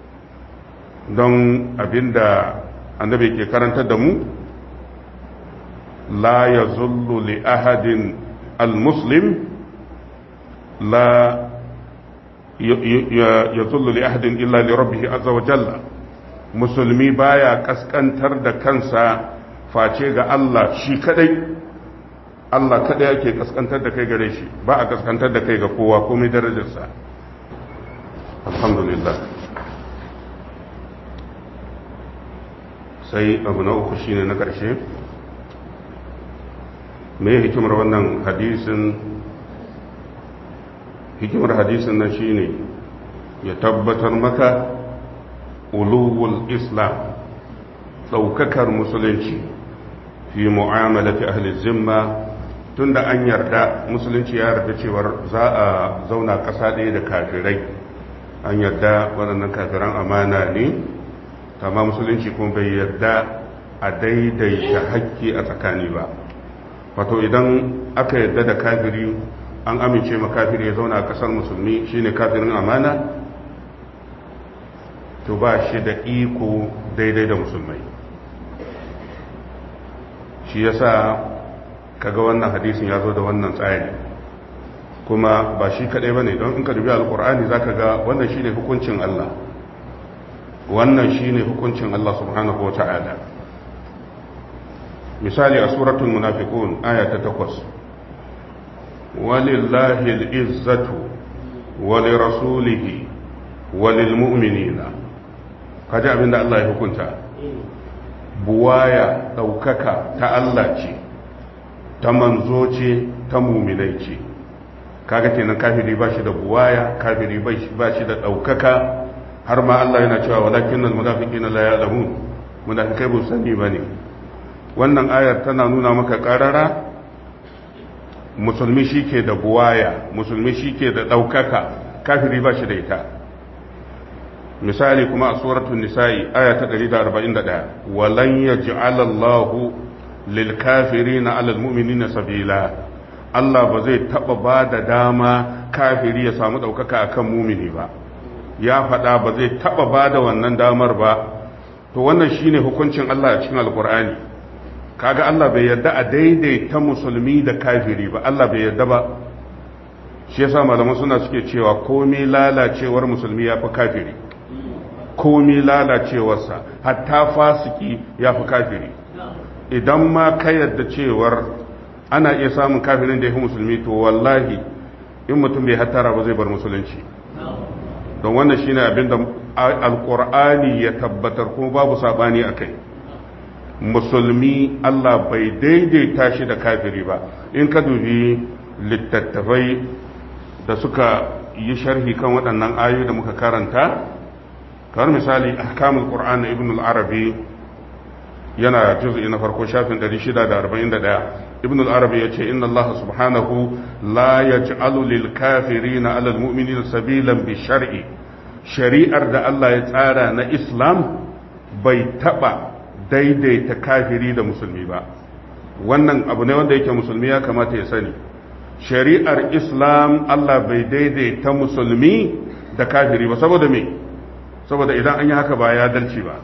don abinda annabi ke karantar da mu la yazullu li ahadin al-muslim la yazullu li ahadin illa li rabbih azza wa jalla musulmi baya kaskantar da kansa face ga Allah shi kadai Allah kadai yake kaskantar da kai gare shi ba a kaskantar da kai ga kowa komai darajarsa alhamdulillah sai abu na uku shine na karshe me hikimar wannan hadisin hikimar hadisin nan shine ya tabbatar maka uluwul islam daukakar musulunci fi mu'amalati ahli zimma tunda an yarda musulunci ya yarda cewar za a zauna ƙasa ɗaya da kafirai an yarda waɗannan kafiran amana ne amma musulunci kuma bai yarda a daidaita hakki a tsakani ba wato idan aka yarda da kafiri an amince ma kafiri ya zauna a kasar musulmi shine kafirin amana to ba shi da iko daidai da musulmai shi yasa kaga wannan hadisin ya zo da wannan tsari kuma ba shi kadai bane don in ka dubi alqur'ani zaka ga wannan shine hukuncin Allah wannan shine hukuncin Allah subhanahu wata'ala misali a suratul munafiqun aya ta takwas ولله العزة ولرسوله وللمؤمنين kaji abinda Allah ya hukunta buwaya daukaka ta Allah ce ta manzo ce ta muminai ce. kaga kenan kafiri ba shi da buwaya, kafiri ba shi da ɗaukaka, har ma Allah yana cewa walakin nan munafiqina la ya'lamun, munafikai ba sani bane. wannan ayar tana nuna maka karara musulmi shike da buwaya, musulmi shike da ɗaukaka, kafiri ba shi da ita. misali kuma a suratul nisa'i aya ta ɗari da arba'in da ɗaya, walan yaj'ala Allahu lil kafirina 'ala al mu'minina sabila, Allah ba zai taba ba da dama kafiri ya samu ɗaukaka akan mumini ba, ya faɗa ba zai taba ba da wannan damar ba. to wannan shine hukuncin Allah a cikin alkur'ani. kaga Allah bai yarda a daidaita musulmi da kafiri ba, Allah bai yarda ba. shi yasa malaman suna suke cewa komai lalacewar musulmi ya fi kafiri, komai lalacewarsa hatta fasiki ya fi kafiri. idan ma ka yarda cewar ana iya samun kafirin da ya fi musulmi, to wallahi in mutum bai hattara ba zai bar musulunci. don wannan shine abin da alkur'ani ya tabbatar, kuma babu sabani akai. musulmi Allah bai daidaita shi da kafiri ba. in ka dubi littattafai da suka yi sharhi kan waɗannan ayoyi da muka karanta, kamar misali ahkamul qur'an na ibn al-arabi, yana juz'i na farko shafin ɗari shida da arba'in da ɗaya. ibn al-arabi yace inna Allah subhanahu la yaj'alu lil kafirina 'ala al-mu'minina sabilan bi shar'i, shari'ar da Allah ya tsara na Islam bai taba daidaita kafiri da musulmi ba. wannan abu ne wanda yake musulmi ya kamata ya sani. shari'ar Islam Allah bai daidaita musulmi da kafiri ba. saboda me? saboda idan an yi haka ba ya dalci ba.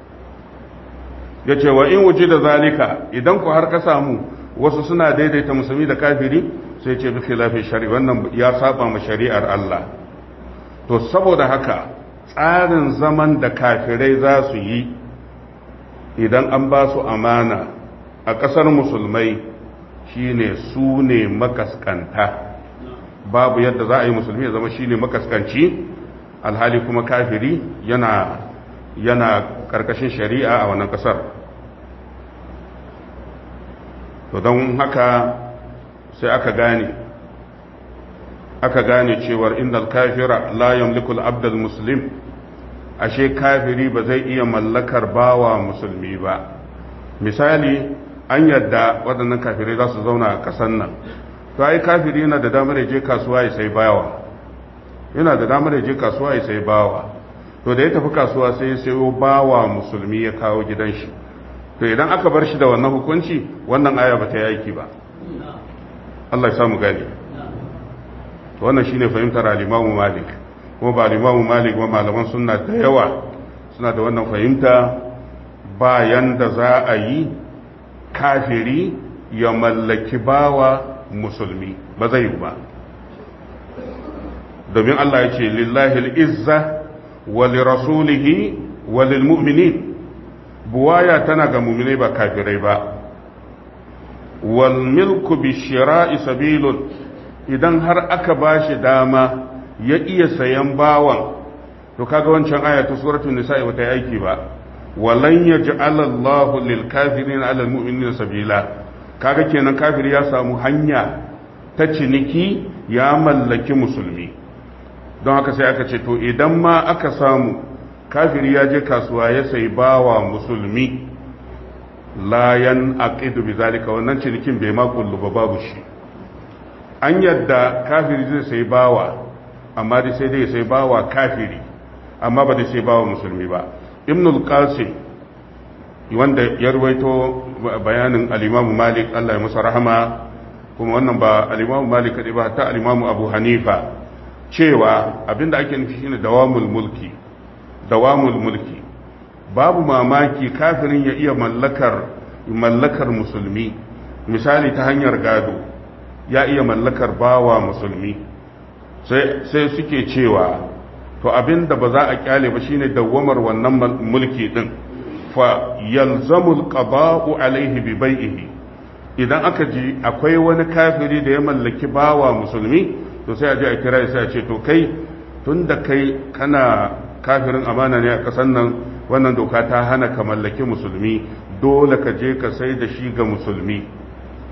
yace wa in wujida zalika, idan ku har ka samu wasu suna daidaita musulmi da kafiri, sai ce bi khilafi shari'a, wannan ya saba ma shari'ar Allah. to saboda haka tsarin zaman da kafirai za su yi idan an ba su amana a ƙasar musulmai shine su ne makaskanta. babu yadda za a yi musulmi ya zama shine makaskanci alhali kuma kafiri yana yana ƙarƙashin shari'a a wannan ƙasar. to don haka sai aka gane aka gane cewar innal kafira la yamliku al-abd al-muslim, ashe kafiri ba zai iya mallakar bawa musulmi ba. misali an yadda waɗannan kafirai za su zauna a ƙasar nan, to ai kafiri yana da damar ya je kasuwa ya sai bawa, yana da damar ya je kasuwa ya sai bawa. to da ya tafi kasuwa sai ya sayo bawa musulmi ya kawo gidan shi, to idan aka bar shi da wannan hukunci, wannan aya ba ta yi aiki ba. Allah ya samu gani. wannan shine fahimtar al-Imam Malik, kuma ba al-Imam Malik ba, malaman sunna da yawa suna da wannan fahimta. bayan da za a yi kafiri ya mallaki bawa musulmi, ba zai yi ba. domin Allah ya ce lillahi al-izza wa li rasulihi wa lil mu'minin, buwaya tana ga mu'minai ba kafirai ba. wal milku bi shira'i sabilun, idan har aka bashi dama ya iya sayan bawan, to kaga wancan aya ta suratul nisa'i bata yi aiki ba. walan yaj'ala Allahu lil kafirin 'ala al mu'minina sabila, kaga kenan kafiri ya samu hanya ta ciniki, ya mallaki musulmi. don haka sai aka ce to idan ma aka samu kafiri ya je kasuwa ya sayi bawa musulmi, la yan aqidu bi zalika, wannan cinikin bai ma kullu ba, babu shi. an yadda kafiri zai sayi bawa, amma dai sai dai sai bawa kafiri, amma ba dai sai bawa musulmi ba. ibnul qasim wanda ya ruwaito bayanin al-Imam Malik, Allah ya masa rahama, kuma wannan ba al-Imam Malik kadai ba, hatta al-Imam Abu Hanifa, cewa abinda ake nufi shine dawamul mulki, dawamul mulki. babu mamaki kafirin ya iya mallakar mallakar musulmi, misali ta hanyar gado ya iya mallakar bawa musulmi. sai sai suke cewa to abinda ba za a kyale ba shine dawamar wannan mulki din, fa yalzamul qada'u alaihi bi bai'ihi. idan aka ji akwai wani kafiri da ya mallaki bawa musulmi, to sai a je a kira sai a ce to kai tunda kai kana kafirin amana ne a kasan nan, wannan doka ta hana ka mallaki musulmi, dole ka je ka sai da shi ga musulmi.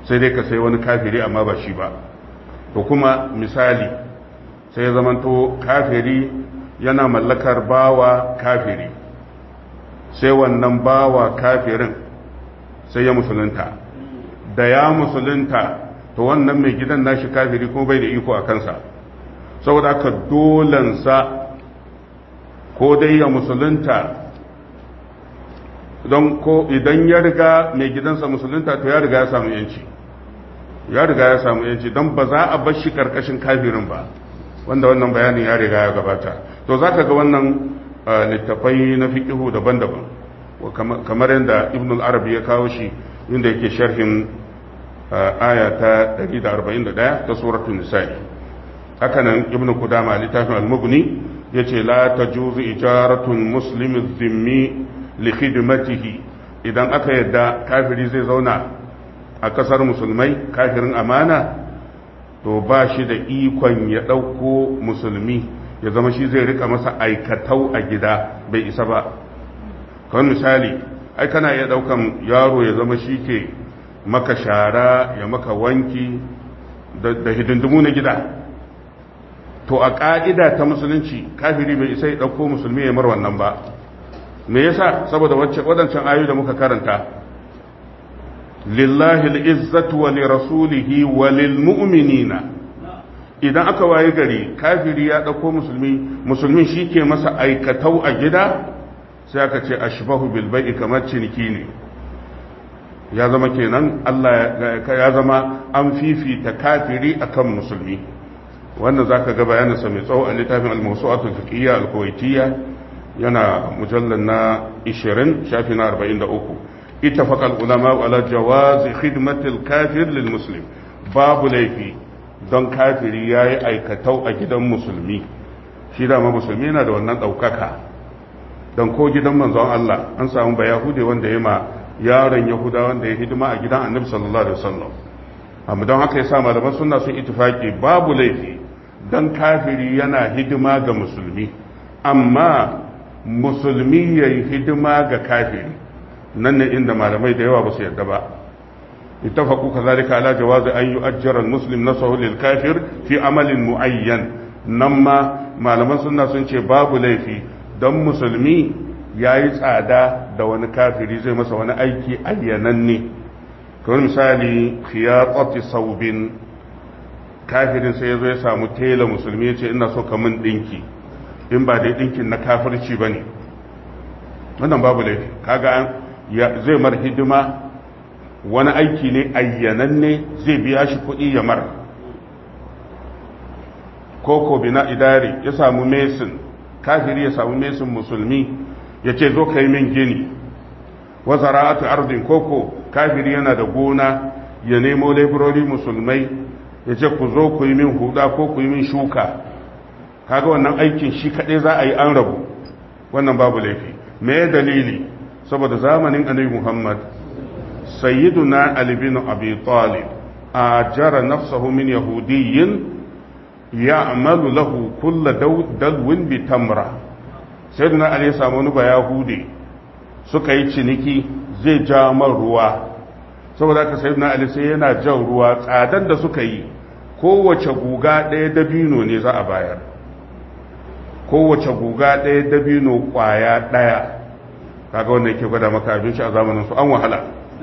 sai dai ka sai wani kafiri amma ba shi ba. to kuma misali sai ya zamanto kafiri yana mallakar bawa kafiri, sai wannan bawa kafirin sai ya musulunta, da ya musulunta to wannan mai gidan nashi kafiri kuma bai da iko a kansa, saboda haka dolansa ko dai ya musulunta, don ko idan ya riga mai gidansa musulunta to ya riga ya samu yanci, ya riga ya samu yanci don ba za a bar shi karkashin kafirin ba, wanda wannan bayanin ya riga ya gabata. to za ka ga wannan littafai na fiƙihu daban-daban kamar yadda ibn al-arabi ya kawo shi inda yake sharhin aya ta ɗari da arba'in da ɗaya ta suratul nisa'i. haka nan ibn qudama a littafin al-mughni yace la tajuzu ijaratun muslimin zimmi li khidmatihi, idan aka yadda kafiri zai zauna a kasar musulmai kafirin amana, to ba shi da ikon ya ɗauko musulmi ya zama shi zai rika masa aikatau a gida, bai isa ba. kawai misali ai kana iya ɗaukan yaro ya zama shi ke maka shara ya maka wanki da hidindimu na gida, to a ƙa'ida ta musulunci kafiri bai isa ya ɗauko musulmi ya mar wannan ba. me yasa? saboda waɗancan ayoyi da muka karanta, lillahi al'izzatu wa li rasulihi wa lil mu'minina. idan aka waye gari kafiri ya ɗauko musulmi, musulmin shi ke masa aikatau a gida, sai aka ce ashbahu bil bai'i, kamar ciniki ne, ya zama kenan Allah ya zama an fifita kafiri akan musulmi. wannan zaka ga bayaninsa mai tsawo a littafin al-mawsu'atul fiqhiyya al-kuwaitiyya, yana mujallar na ishirin shafi na arba'in da uku. ittafaqa al-ulama ala jawaz khidmati al-kafir lil muslim, babu laifi don kafiri yayi aikatau a gidan musulmi, shi da ma musulmi yana da wannan daukaka. don ko gidan manzon Allah an samu ba yahude wanda ya ma yaron yahuda wanda ya hidima a gidan annabi sallallahu alaihi wasallam. amma don haka yasa malaman sunna sun ittifaki babu laifi don kafiri yana hidima ga musulmi, amma musulmi ya yi hidima ga kafiri, nan ne inda malamai da yawa ba su yarda ba. ittafaqu kadhalika ala jawazi an yu'ajjara al-muslim nafsahu lil kafir fi amalin muayyan. nan ma malaman sunna sun ce babu laifi don musulmi yayi tsada da wani kafiri zai masa wani aiki ayyananne, kamar misali khiyatati saubin, kafirin sai yazo ya samu tela musulmi ya ce ina so ka min dinki, in ba dai dinkin na kafirci ba ne, wannan babu laifi. kaga zai mar hidima, wani aiki ne ayyananne, zai biya shi kuɗi ya mar. koko bina idari ya samu mesin, kafiri ya samu mesin musulmi ya ce zo ka yi min gini. wa zara'atu ardin, koko kafiri yana da gona ya nemo laborori musulmai ya ce ku zo ku yi min huda ko ku yi min shuka, kaga wannan aikin shi kaɗai za a yi an rabu, wannan babu laifi. me dalili? saboda zamanin annabi Muhammad sayyiduna Ali bin Abi Talib ajara nafsahu min yahudiyyin ya'malu lahu kull dalwin bi tamra. sayyiduna Ali ya samu wani bayahudi, suka yi ciniki zai ja man ruwa, saboda haka sayyiduna Ali sai yana jan ruwa, tsadan da suka yi kowace guga ɗaya dabino ne za a bayar, kowace guga ɗaya dabino ƙwaya ɗaya. kaga wanda yake gwada maka abinci a zamanin su an wahala.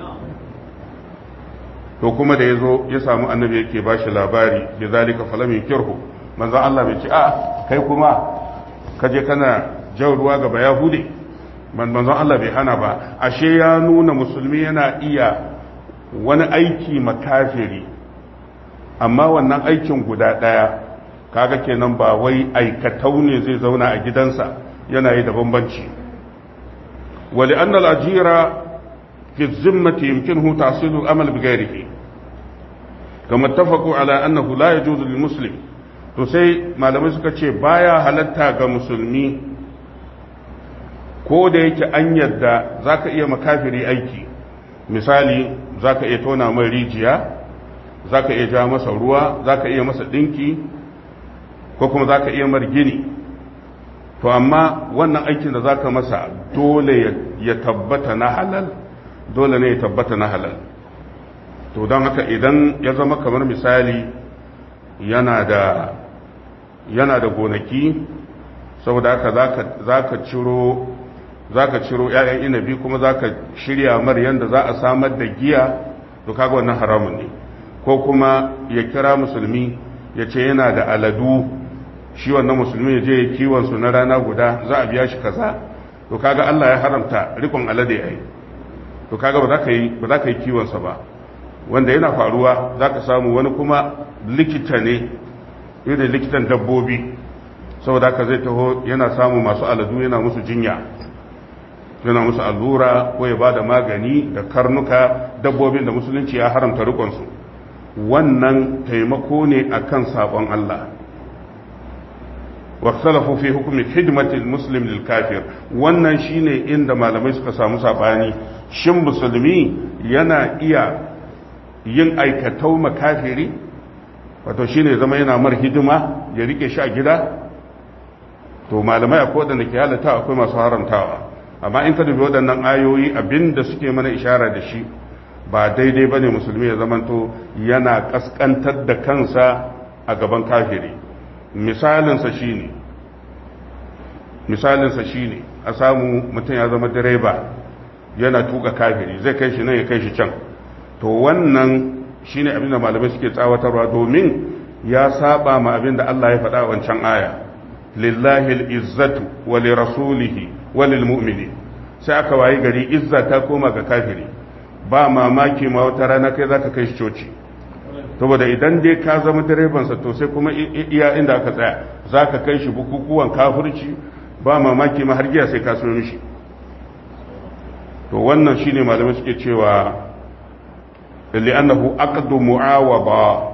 to kuma da yazo ya samu annabi yake bashi labari bi zalika falam yakirhu, manzo Allah bai ce a kai kuma kaje kana jan ruwa ga bayahudi, manzo Allah bai hana ba. ashe ya nuna musulmi yana iya wani aiki makafiri, amma wannan aikin guda ɗaya, kaga kenan ba wai aikatau ne zai zauna a gidansa yana yi da bambanci. wali anna al-ajira fi zimmati yumkinuhu tahsilu al-amal bi ghayrihi, kama ittafaqu ala annahu la yajuzu lil muslim. to sai malamai suka ce baya halatta ga musulmi, ko da yake an yadda zaka iya makafiri aiki, misali zaka iya tona mai rijiya, zaka iya ja masa ruwa, zaka iya masa dinki, ko kuma za ka iya mar gini, to amma wannan aikin da za ka masa dole ya tabbata na halal, dole ne ya tabbata na halal. to don haka idan ya zama kamar misali yana da yana da gonaki saboda haka za ka ciro za ka ciro ‘ya'yan inabi kuma za ka shirya mar yadda za a samar da giya to kaga wannan haramun ne ko kuma ya kira musulmi ya ce yana da aladu shi wannan musulmi ya je ya kiwonsu na rana guda za a biya shi kaza to kaga Allah ya haramta rikon alade ai to kaga ba za ka yi ba za ka yi kiwonsa ba wanda yana faruwa za ka samu wani kuma likita ne irin likitan dabbobi saboda haka zai taho yana samu masu aladu yana musu jinya yana musu allura ko ya ba da magani da karnuka dabbobin da musulunci ya haramta rikonsu wannan taimako ne akan sabon Allah واختلفوا في حكم خدمة المسلم للكافر wannan shine inda malamai suka samu sabani shin musulmi yana iya yin aikatau makafiri wato shine zama yana mar hidima ya rike shi a gida to malamai akwai wadanda ke halatta akwai masu haramtawa amma in ka dubi waɗannan ayoyi abinda suke mana ishara da shi ba daidai bane musulmi ya zamanto yana kaskantar da kansa a gaban kafiri misalinsa shi ne misalinsa shi ne a samu mutum ya zama direba yana tuka kafiri zai kai shi nan ya kai shi can to wannan shi ne abinda malamai suke tsawatarwa domin ya saba ma abinda Allah ya faɗa wancan aya lillahi al'izzatu wa li rasulihi wa lil mu'minin sai aka wayi gari izza ta koma ga kafiri ba mamaki ma wata rana kai zaka kai shi coci saboda idan dai ka zama direbansa to sai kuma iya inda aka tsaya za ka kai shi bukukuwan kafirci ba mamaki ma har giya sai ka so mishi to wannan shine malamai suke cewa li'annahu aqdu mu'awaba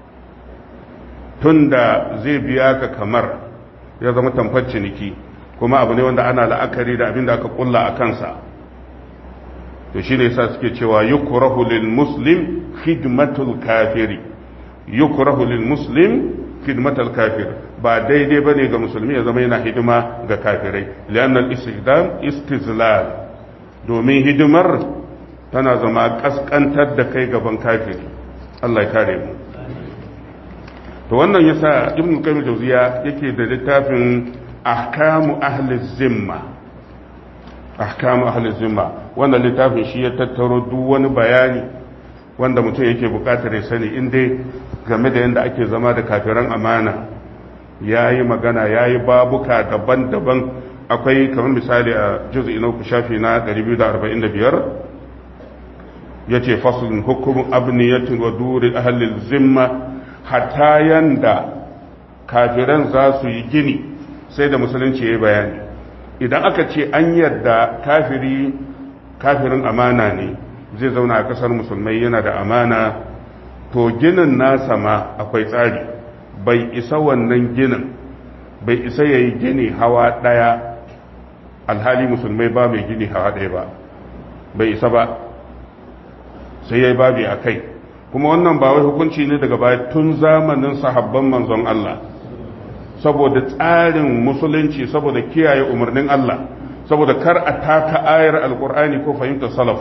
tunda zai biya ka kamar ya zama tamfar ciniki kuma abu ne wanda ana la'akari da abin da aka kulla a kansa to shine yasa suke cewa yukrahu lil muslim khidmatul kafiri yukrahu lil muslim khidmatul kafir ba daidai bane ga musulmi ya zama yana hidima ga kafirai li'anna al istidam istizlal domin hidimar tana zama kaskantar da kai gaban kafiri Allah ya kare mu to wannan yasa ibnu qayyim jawziya yake da littafin ahkamu ahli zimma ahkamu ahli zimma wannan littafin shi ya tattaro duk wani bayani wanda mutum yake bukatar ya sani inda game da yadda ake zama da kafiran amana yayi magana yayi babuka daban-daban akwai kamar misali a juz'i na uku shafi na ɗari biyu da arba'in da biyar yace faslun hukmu abniyatin wa duri ahli zimma hatta yanda kafiran za su yi gini sai da musulunci yayi bayani idan aka ce an yarda kafiri kafirin amana ne zai zauna a kasar musulmai yana da amana to ginin nasa ma akwai tsari bai isa wannan ginin bai isa ya yi gini hawa ɗaya alhali musulmai ba mai gini hawa ɗaya ba bai isa ba sai ya yi babi a kai kuma wannan ba wai hukunci ne daga baya tun zamanin sahabban manzon Allah saboda tsarin musulunci saboda kiyaye umarnin Allah saboda kar a taka ayar alkur'ani ko fahimtar salaf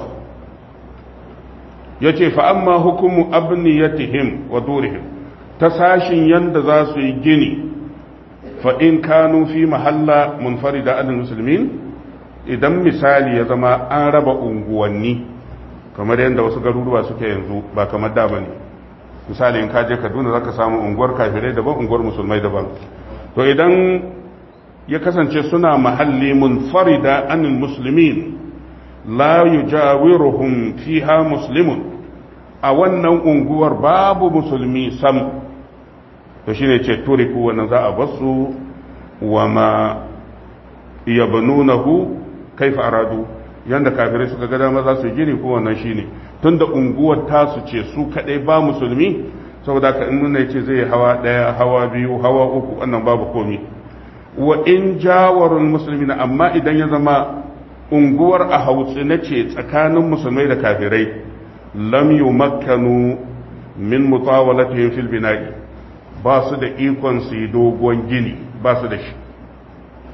ya ce fa amma hukumu abniyatihim wa durihim ta sashin yanda za su yi gini fa in kanu fi mahalla munfarida anil muslimin idan misali ya zama an raba unguwanni kamar yadda wasu garuruwa suke yanzu ba kamar da bane misali in ka je Kaduna zaka samu unguwar kafirai daban unguwar musulmai daban to idan ya kasance suna mahalli munfarida anil muslimin la yujawiruhum fiha muslimun a wannan unguwar babu musulmi sam to shine ce turiku wannan za a basu wa ma yabnunahu kaifa aradu yanda kafirai suka ga dama za su gini ko wannan shine tunda unguwar tasu ce su kadai ba musulmi saboda ka in nuna yace zai hawa daya hawa biyu hawa uku wannan babu komi wa in jawarul muslimina amma idan ya zama unguwar a hautsi na ce tsakanin musulmai da kafirai lam yumakkanu min mutawalatihim fil bina'i ba su da ikon su yi dogon gini ba su da shi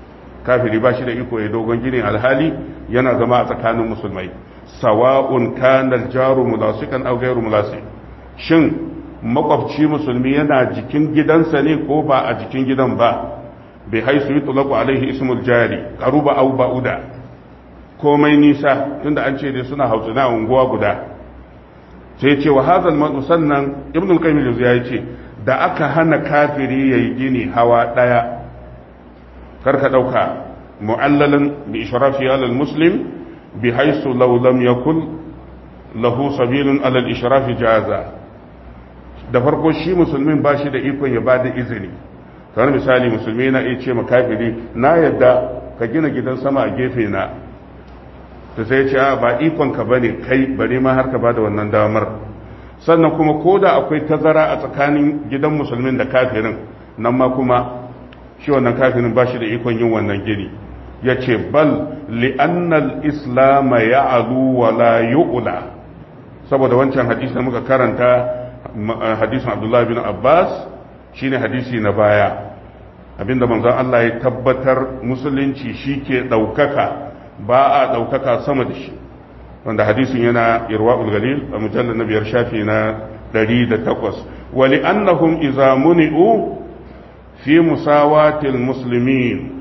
kafiri ba shi da iko ya dogon gini alhali yana zama a tsakanin musulmai sawa'un kana al-jaru mulasikan aw ghayru mulasiq shin makwabci musulmi yana jikin gidansa ne ko ba a jikin gidan ba bai haisu yutlaqu alaihi ismul jari qaruba aw ba'uda komai nisa tunda an ce dai suna hautsina unguwa guda sai ce wa hadha al sannan ibn al-qayyim al-jawziyya yace da aka hana kafiri yayi gini hawa daya karka dauka mu'allalan bi ishrafi ala al-muslim bi haisu law lam yakun lahu sabilun ala al-ishrafi jaza da farko shi musulmin ba shi da ikon ya bada izini kamar misali musulmi na iya ce makafiri na yadda ka gina gidan sama a gefe na ta sai ce ba ikon ka bane kai bari ma har ka bada wannan damar sannan kuma ko da akwai tazara a tsakanin gidan musulmin da kafirin nan ma kuma shi wannan kafirin ba shi da ikon yin wannan gini ya ce bal li'annal islam ya'alu wa la yu'la saboda wancan hadisi da muka karanta hadisin Abdullah bin Abbas shine hadisi na baya abinda manzon Allah ya tabbatar musulunci shike daukaka ba a daukaka sama da shi wanda hadisin yana irwaul galil a mujallal na biyar shafi na ɗari da takwas wali annahum idza muni'u fi musawatil muslimin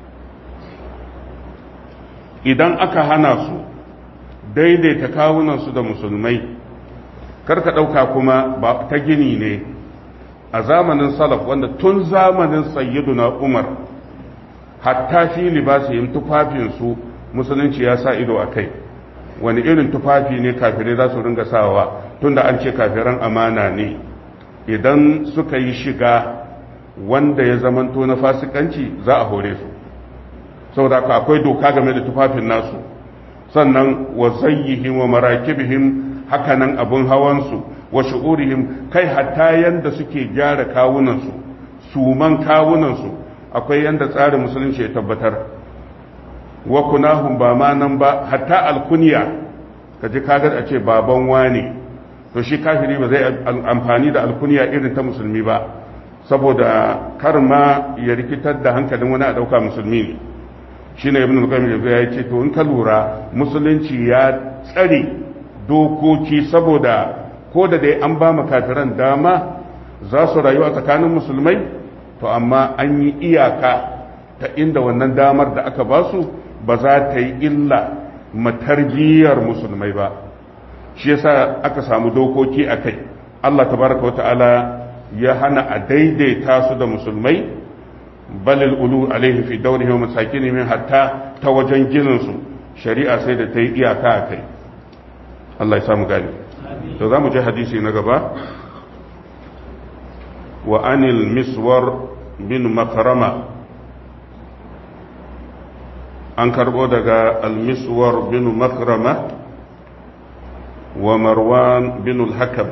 idan aka hana su daidaita kawunan su da musulmai karka ɗauka kuma ba ta gini ne a zamanin salaf wanda tun zamanin sayyiduna umar hatta fi libasihim tufafinsu musulunci ya sa ido a kai wani irin tufafi ne kafirai za su ringa sawa tunda an ce kafiran amana ne idan suka yi shiga wanda ya zamanto na fasikanci za a hore su saboda akwai doka game da tufafin nasu sannan wa zayyihim wa marakibihim hakanan abun hawansu wa shu'urihim kai hatta yanda suke gyara kawunansu suman kawunansu akwai yanda tsarin musulunci ya tabbatar wa kunahum ba ma nan ba hatta alkunya kaji kaga a ce baban wani to shi kafiri ba zai amfani da alkunya irin ta musulmi ba saboda kar ma ya rikitar da hankalin wani a dauka musulmi ne shine ibn al-qayyim ya ce to in ka lura musulunci ya tsare dokoki saboda ko da dai an ba kafiran dama za su rayu a tsakanin musulmai to amma an yi iyaka ta inda wannan damar da aka ba su ba za ta yi illa matarbiyyar musulmai ba shi yasa aka samu dokoki a kai Allah tabaraka wa ta'ala ya hana a daidaita su da musulmai balil ulu alaihi fi dawrihi wa masakinihim hatta ta wajen ginin su shari'a sai da ta yi iyaka a kai Allah ya samu gani to za mu je hadisi na gaba wa anil miswar bin makarama an karbo daga al-miswar bin makarama wa marwan bin al-hakam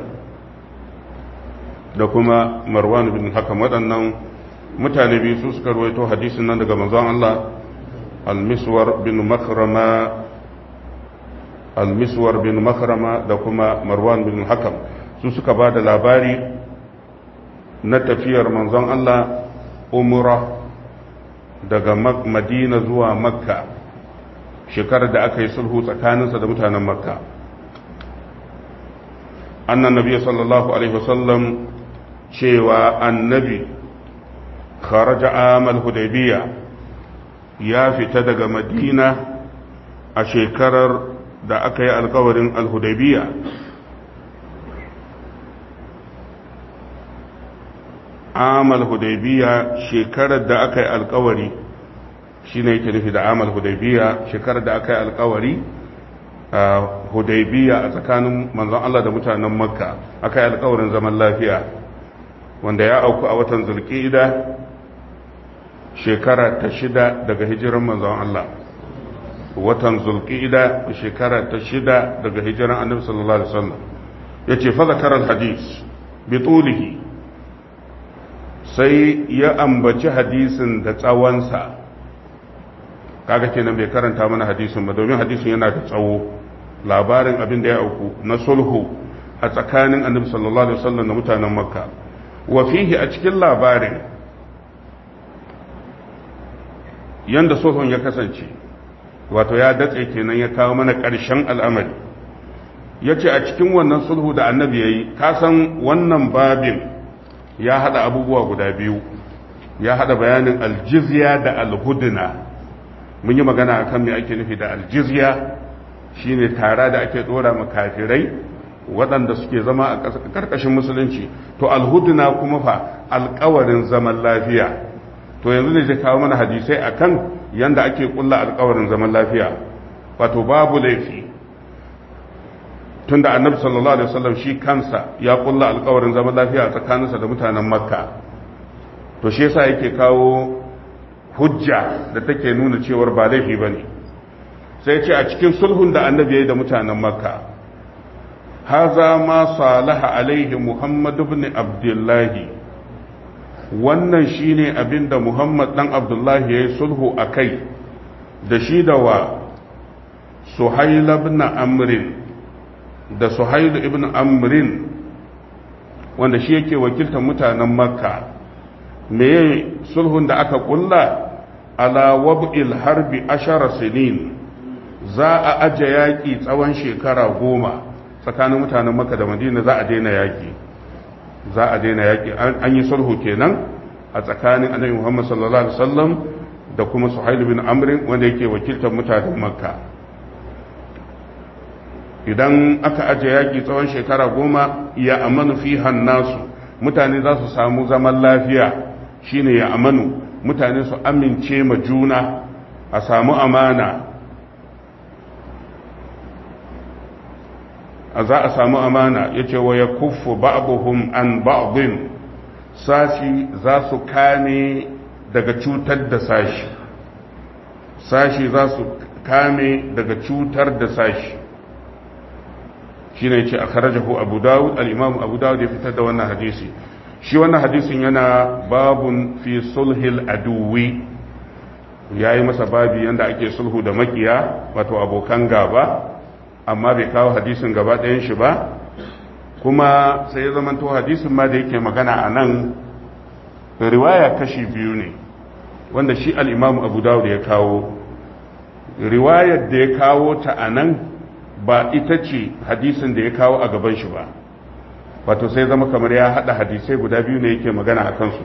da kuma marwan bin al-hakam waɗannan mutane biyu su suka rawaito hadisin nan daga manzon Allah al-miswar bin makarama al-miswar bin makarama da kuma marwan bin hakam su suka ba da labari na tafiyar manzon Allah umra daga madina zuwa makka shekarar da aka yi sulhu tsakaninsa da mutanen makka annan nabi sallallahu alaihi wasallam cewa annabi kharaja amal hudaybiya ya fita daga madina a shekarar da aka yi alkawarin al-hudaybiya amal hudaybiya shekarar da aka yi alkawari shine yake nufi da amal hudaybiya shekarar da aka yi alkawari a hudaybiya a tsakanin manzon Allah da mutanen makka aka yi alkawarin zaman lafiya wanda ya auku a watan zulqa'ida shekara ta shida daga hijiran manzon Allah watan zulqa'ida shekara ta shida daga hijiran annabi sallallahu alaihi wasallam yace fa zakara alhadis bi tulihi sai ya ambaci hadisin da tsawonsa kaga kenan bai karanta mana hadisin ba domin hadisin yana da tsawo labarin abin da ya auku na sulhu a tsakanin annabi sallallahu alaihi wasallam da mutanen makka wa fihi a cikin labarin yanda sulhun ya kasance wato ya datse kenan ya kawo mana ƙarshen al'amari ya ce a cikin wannan sulhu da annabi ya yi kasan wannan babin ya haɗa abubuwa guda biyu ya haɗa bayanin aljizya da alhuduna mun yi magana akan me ake nufi da aljizya shine tara da ake ɗora makafirai waɗanda suke zama a ƙarƙashin musulunci to alhuduna kuma fa alƙawarin zaman lafiya to yanzu ne zai kawo mana hadisai akan yanda ake ƙulla alƙawarin zaman lafiya wato babu laifi tunda annabi sallallahu alaihi wasallam shi kansa ya ƙulla alƙawarin zaman lafiya tsakaninsa da mutanen makka to shi yasa yake kawo hujja da take nuna cewar ba laifi bane sai ce a cikin sulhun da annabi ya yi da mutanen makka haza ma salaha alaihi muhammad ibn abdullahi wannan shine abinda muhammad dan abdullahi ya yi sulhu a kai da shi da wa suhail ibn amrin da suhail ibn amrin wanda shi yake wakiltar mutanen makka me sulhun da aka kulla ala wab'il harbi ashara sinin za a aje yaƙi tsawon shekara goma tsakanin mutanen maka da madina za a daina yaƙi za a daina yaƙi an yi sulhu kenan a tsakanin annabi muhammad sallallahu alaihi wasallam da kuma suhail bin amrin wanda yake wakiltar mutanen makka idan aka aje yaƙi tsawon shekara goma ya amanu fi hannasu mutane za su samu zaman lafiya shine ya amanu mutane su amince ma juna a samu amana a za a samu amana ya ce wa ya kuffu ba'abuhum an ba'abin sashi za su kame daga cutar da sashi sashi za su kame daga cutar da sashi shi ne ce a kharajahu abu dawud al'imamu abu dawud ya fitar da wannan hadisi shi wannan hadisin yana babun fi sulhil aduwi ya yi masa babi yadda ake sulhu da makiya wato abokan gaba amma bai kawo hadisin gaba ɗayan shi ba kuma sai ya zamanto hadisin ma da yake magana a nan riwaya kashi biyu ne wanda shi al'imamu abu dawud ya kawo riwayar da ya kawo ta a nan ba ita ce hadisin da ya kawo a gaban shi ba wato sai zama kamar ya haɗa hadisai guda biyu ne yake magana a kansu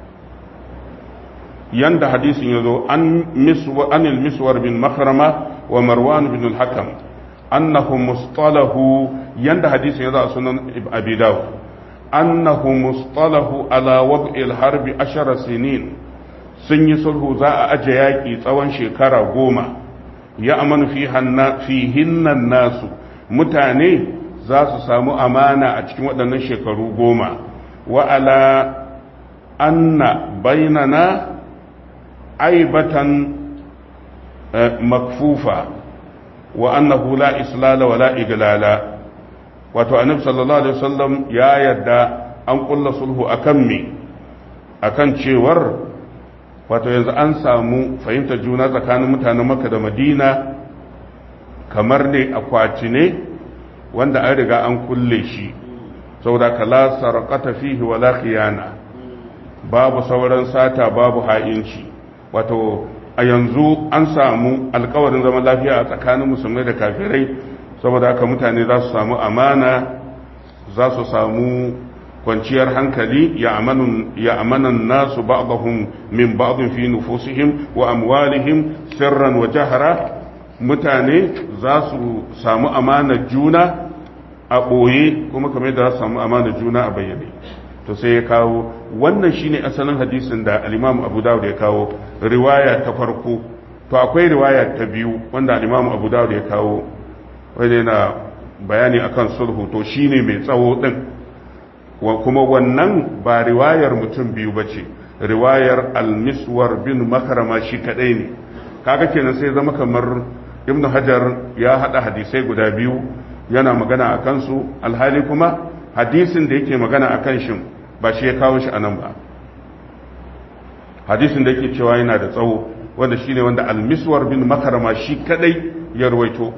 yanda hadisin ya zo anil miswar bin makarama wa marwan bin al-hakam annahu mustalahu yanda hadisin ya zo a sunan abi dawud annahu mustalahu ala wab'il harbi ashara sinin sun yi sulhu za a aje yaƙi tsawon shekara goma ya amanu fi hinnan nasu mutane za su samu amana a cikin waɗannan shekaru goma wa ala anna bainana aibatan makfufa wa annahu la islala wa la iglala wato annabi sallallahu alaihi wasallam ya yadda an kulla sulhu akan me akan cewar wato yanzu an samu fahimtar juna tsakanin mutanen Makka da Madina kamar ne akwati ne wanda an riga an kulle shi saboda kala sarqata fihi wala khiyana babu sauran sata babu ha'inci wato a yanzu an samu alkawarin zaman lafiya a tsakanin musulmai da kafirai saboda haka mutane za su samu amana za su samu kwanciyar hankali ya amanan nasu ba'dahum min ba'dhin fi nufusihim wa amwalihim sirran wa jahra mutane za su samu amanar juna a ɓoye kuma kamar da za su samu amanar juna a bayyane to sai ya kawo wannan shine asalin hadisin da al-Imam Abu Dawud ya kawo riwaya ta farko to akwai riwaya ta biyu wanda al-Imam Abu Dawud ya kawo wanda yana bayani akan sulhu to shine mai tsawo din wa kuma wannan ba riwayar mutum biyu bace riwayar al-Miswar bin Makrama shi kadai ne kaga kenan sai zama kamar Ibn Hajar ya hada hadisai guda biyu yana magana akan su alhali kuma hadisin da yake magana akan shin ba shi ya kawo shi anan ba hadisin da yake cewa yana da tsawo wanda shine wanda al-Miswar bin Makrama shi kadai ya rawaito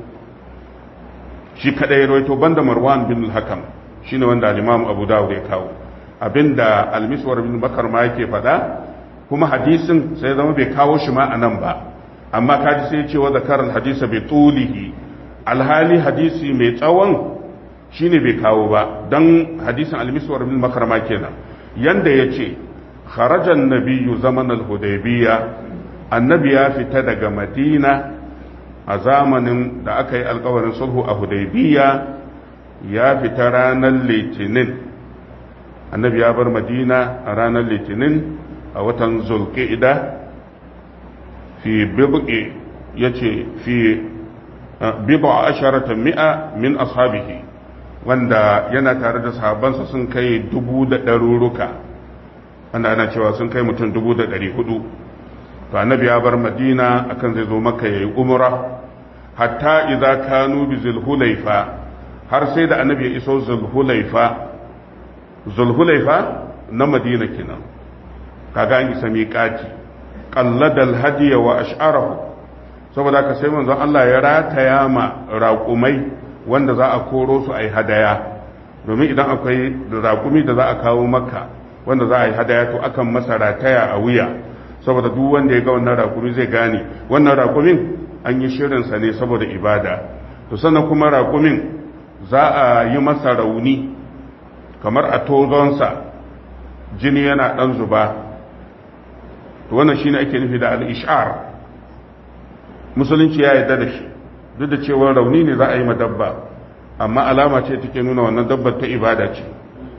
shi kadai ya rawaito banda Marwan bin al-Hakam shine wanda al-Imam Abu Dawud ya kawo abinda al-Miswar bin Makrama yake fada kuma hadisin sai zama bai kawo shi ma anan ba amma kaji sai ce wa zakarar hadisa bai tulihi alhali hadisi mai tsawon shine bai kawo ba don hadisin al-miswar bin makarma kenan yanda ya ce kharajan nabiyyu zaman al-hudaybiyya annabi ya fita daga madina a zamanin da aka yi alkawarin sulhu a hudaybiyya ya fita ranar litinin annabi ya bar madina a ranar litinin a watan zulqa'ida fi bid'i yace fi bid'a asharata mi'a min ashabihi wanda yana tare da sahabbansa sun kai dubu da ɗaruruka wanda ana cewa sun kai mutum dubu da ɗari hudu to annabi ya bar madina akan zai zo maka yayi umra hatta idza kanu bi zulhulaifa har sai da annabi ya iso zulhulaifa zulhulaifa na madina kenan kaga an isa miqati qallada alhadiya wa ash'arahu saboda ka sai manzon Allah ya rataya ma raƙumai wanda za a koro su a yi hadaya domin idan akwai raƙumi da za a kawo maka wanda za a yi hadaya to akan masa rataya a wuya saboda duk wanda ya ga wannan raƙumi zai gane wannan raƙumin an yi shirinsa ne saboda ibada to sannan kuma raƙumin za a yi masa rauni kamar a tozonsa jini yana ɗan zuba to wannan shine ake nufi da al-ish'ar musulunci ya yarda da shi duk da cewa rauni ne za a yi ma dabba amma alama ce take nuna wannan dabbar ta ibada ce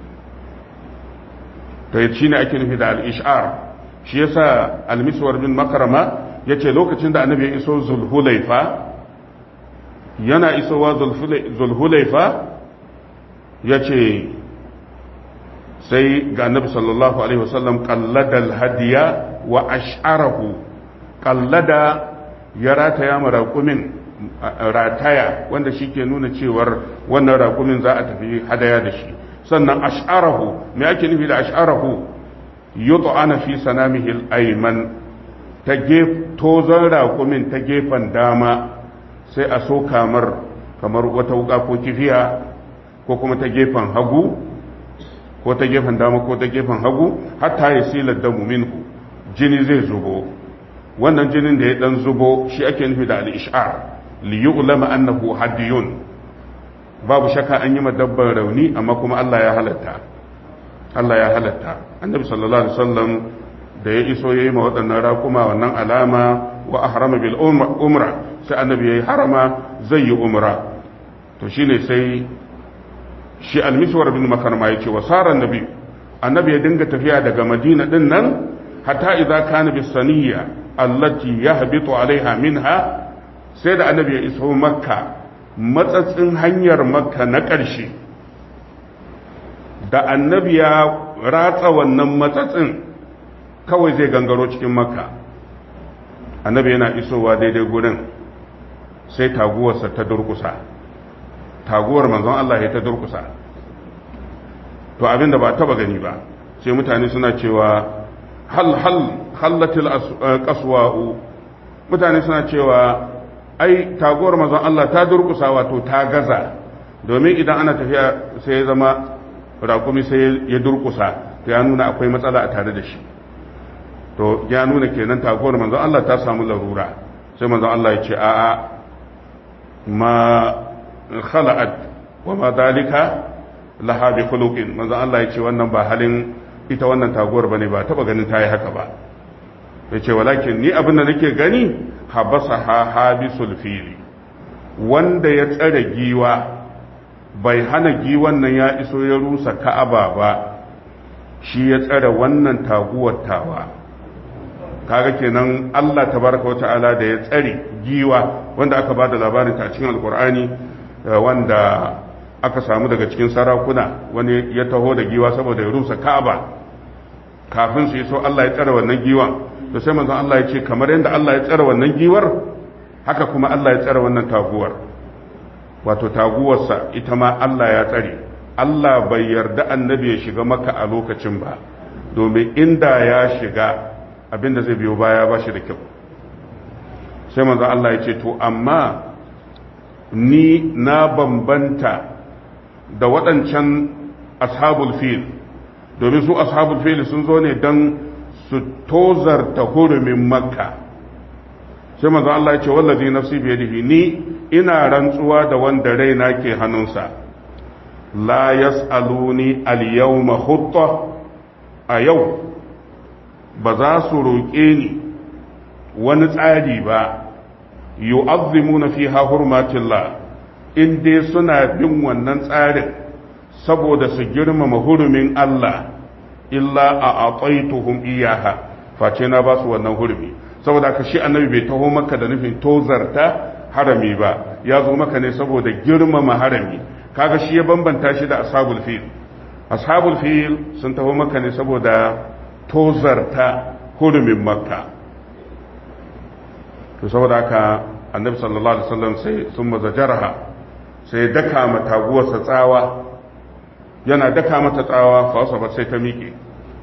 to shi ne ake nufi da al-ish'ar shi yasa al-miswar bin makrama yace lokacin da annabi ya iso zulhulaifa yana isowa zulhulaifa yace sai ga annabi sallallahu alaihi wasallam qallada al-hadiya wa ash'arahu qallada ya rataya maraqumin rataya wanda shi ke nuna cewar wannan raƙumin za a tafi hadaya da shi sannan ash'arahu me ake nufi da ash'arahu yud'ana fi sanamihi al-ayman ta gef tozon raƙumin ta gefen dama sai a so kamar kamar wata wuka ko kifiya ko kuma ta gefen hagu ko ta gefen dama ko ta gefen hagu hatta ya sila damu minhu jini zai zubo wannan jinin da ya dan zubo shi ake nufi da al-ish'ar liyulama annahu hadiyun babu shakka an yi madabban rauni amma kuma Allah ya halatta Allah ya halatta annabi sallallahu alaihi wasallam da ya iso yayi ma waɗannan raƙuma wannan alama wa ahrama bil umra sai annabi yayi harama zai yi umra to shine sai shi al-miswar bin makarma yace wa sara annabi annabi ya dinga tafiya daga madina din nan hatta idza kana bis saniyya allati yahbitu alaiha minha sai da annabi ya iso makka matsatsin hanyar makka na ƙarshe da annabi ya ratsa wannan matsatsin kawai zai gangaro cikin makka annabi yana isowa daidai gurin sai taguwarsa ta durkusa taguwar manzon Allah ya ta durkusa to abinda ba taba gani ba sai mutane suna cewa hal hal hallatil qaswa'u mutane suna cewa ai taguwar manzon Allah ta durkusa wato ta gaza domin idan ana tafiya sai ya zama rakumi sai ya durkusa to ya nuna akwai matsala a tare da shi to ya nuna kenan taguwar manzon Allah ta samu larura sai manzon Allah ya ce a'a ma khala'at wa ma dalika laha bi khuluqin manzon Allah ya ce wannan ba halin ita wannan taguwar bane ba taba ganin ta yi haka ba yace walakin ni abin da nake gani habasaha habisul fili wanda ya tsare giwa bai hana giwan nan ya iso ya rusa ka'aba ba shi ya tsare wannan taguwar tawa kaga kenan Allah tabaraka wa ta'ala da ya tsare giwa wanda aka bada labarin ta cikin alkur'ani wanda aka samu daga cikin sarakuna wani ya taho da giwa saboda ya rusa ka'aba kafin su iso Allah ya tsare wannan giwan to sai manzon Allah ya ce kamar yadda Allah ya tsare wannan giwar haka kuma Allah ya tsare wannan taguwar wato taguwarsa ita ma Allah ya tsare Allah bai yarda annabi ya shiga maka a lokacin ba domin inda ya shiga abinda zai biyo baya ba shi da kyau sai manzon Allah ya ce to amma ni na bambanta da waɗancan ashabul fil domin su ashabul fil sun zo ne don su tozarta hurumin makka sai manzo Allah ya ce wallazi nafsi bi yadihi ni ina rantsuwa da wanda raina ke hannunsa la yas'aluni al-yawma khutta a yau ba za su roƙe ni wani tsari ba yu'azzimuna fiha hurmatillah in dai suna bin wannan tsarin saboda su girmama hurumin Allah illa a ataituhum iyaha face na ba su wannan hurumi saboda ka shi annabi bai taho maka da nufin tozarta harami ba ya zo maka ne saboda girmama harami kaga shi ya bambanta shi da ashabul fil ashabul fil sun taho maka ne saboda tozarta hurumin makka to saboda haka annabi sallallahu alaihi wasallam sai sun mazajarha sai daka mata taguwarsa tsawa yana daka mata tsawa fa wasa sai ta miƙe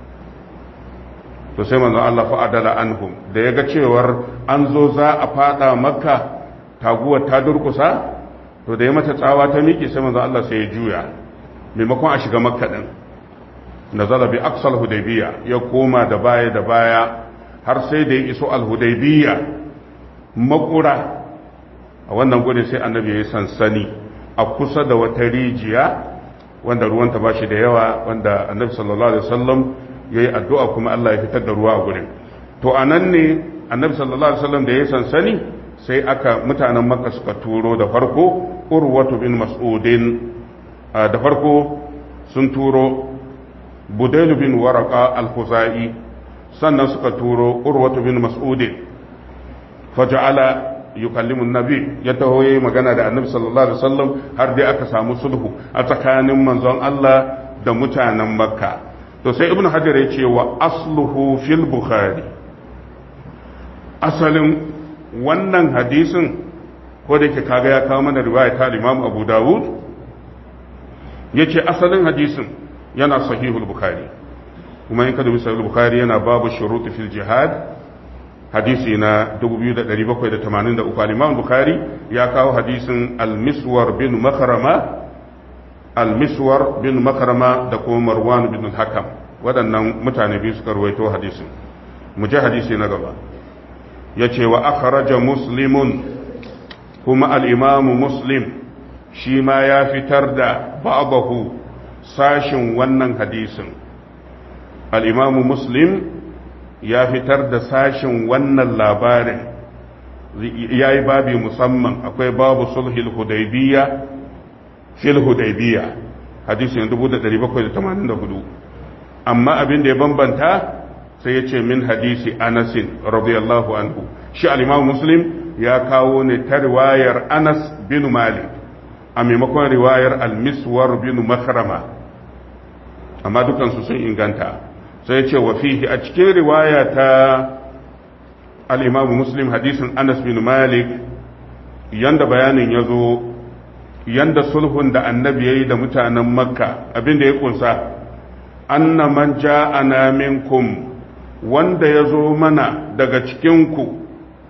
to sai manzon Allah fa adala anhum da yaga cewar an zo za a fada makka taguwar ta durkusa to da ya mata tsawa ta miƙe sai manzon Allah sai ya juya maimakon a shiga makka din nazala bi aqsal hudaybiya ya koma da baya da baya har sai da ya iso al hudaybiya makura a wannan gudun sai annabi ya yi sansani a kusa da wata rijiya wanda ruwanta ba shi da yawa wanda annabi sallallahu alaihi wasallam ya yi addu'a kuma Allah ya fitar da ruwa a gurin to a nan ne annabi sallallahu alaihi wasallam da ya yi sansani sai aka mutanen makka suka turo da farko urwatu bin mas'udin da farko sun turo budailu bin waraka al-khuzai sannan suka turo urwatu bin mas'udin faja'ala yukallimu nabi ya taho yayi magana da annabi sallallahu alaihi wasallam har dai aka samu sulhu a tsakanin manzon Allah da mutanen makka to sai ibnu hajar ya ce wa asluhu fil bukhari asalin wannan hadisin ko da yake kaga ya kawo mana riwaya ta imam abu dawud yace asalin hadisin yana sahihul bukhari kuma in ka dubi sahihul bukhari yana babu shurut fil jihad hadisi na dubu biyu da ɗari bakwai da tamanin da uku al-imam bukhari ya kawo hadisin al-miswar bin makarama al-miswar bin makarama da kuma marwan bin hakam waɗannan mutane biyu suka ruwaito hadisin mu je hadisi na gaba yace wa akhraja muslimun kuma al-imam muslim shi ma ya fitar da ba'dahu sashin wannan hadisin al-imam muslim ya fitar da sashin wannan labarin ya yi babi musamman akwai babu sulhul hudaybiya fil hudaybiya hadisin dubu da ɗari bakwai da tamanin da hudu amma abin da ya bambanta sai ya ce min hadisi anasin radiyallahu anhu shi al-imam muslim ya kawo ne ta riwayar anas bin malik a maimakon riwayar al-miswar bin makrama amma dukansu sun inganta sai ce wa fihi a cikin riwaya ta al-imamu muslim hadisin anas bin malik yanda bayanin ya zo yanda sulhun da annabi ya yi da mutanen makka abinda ya kunsa anna man ja'ana minkum wanda ya zo mana daga cikinku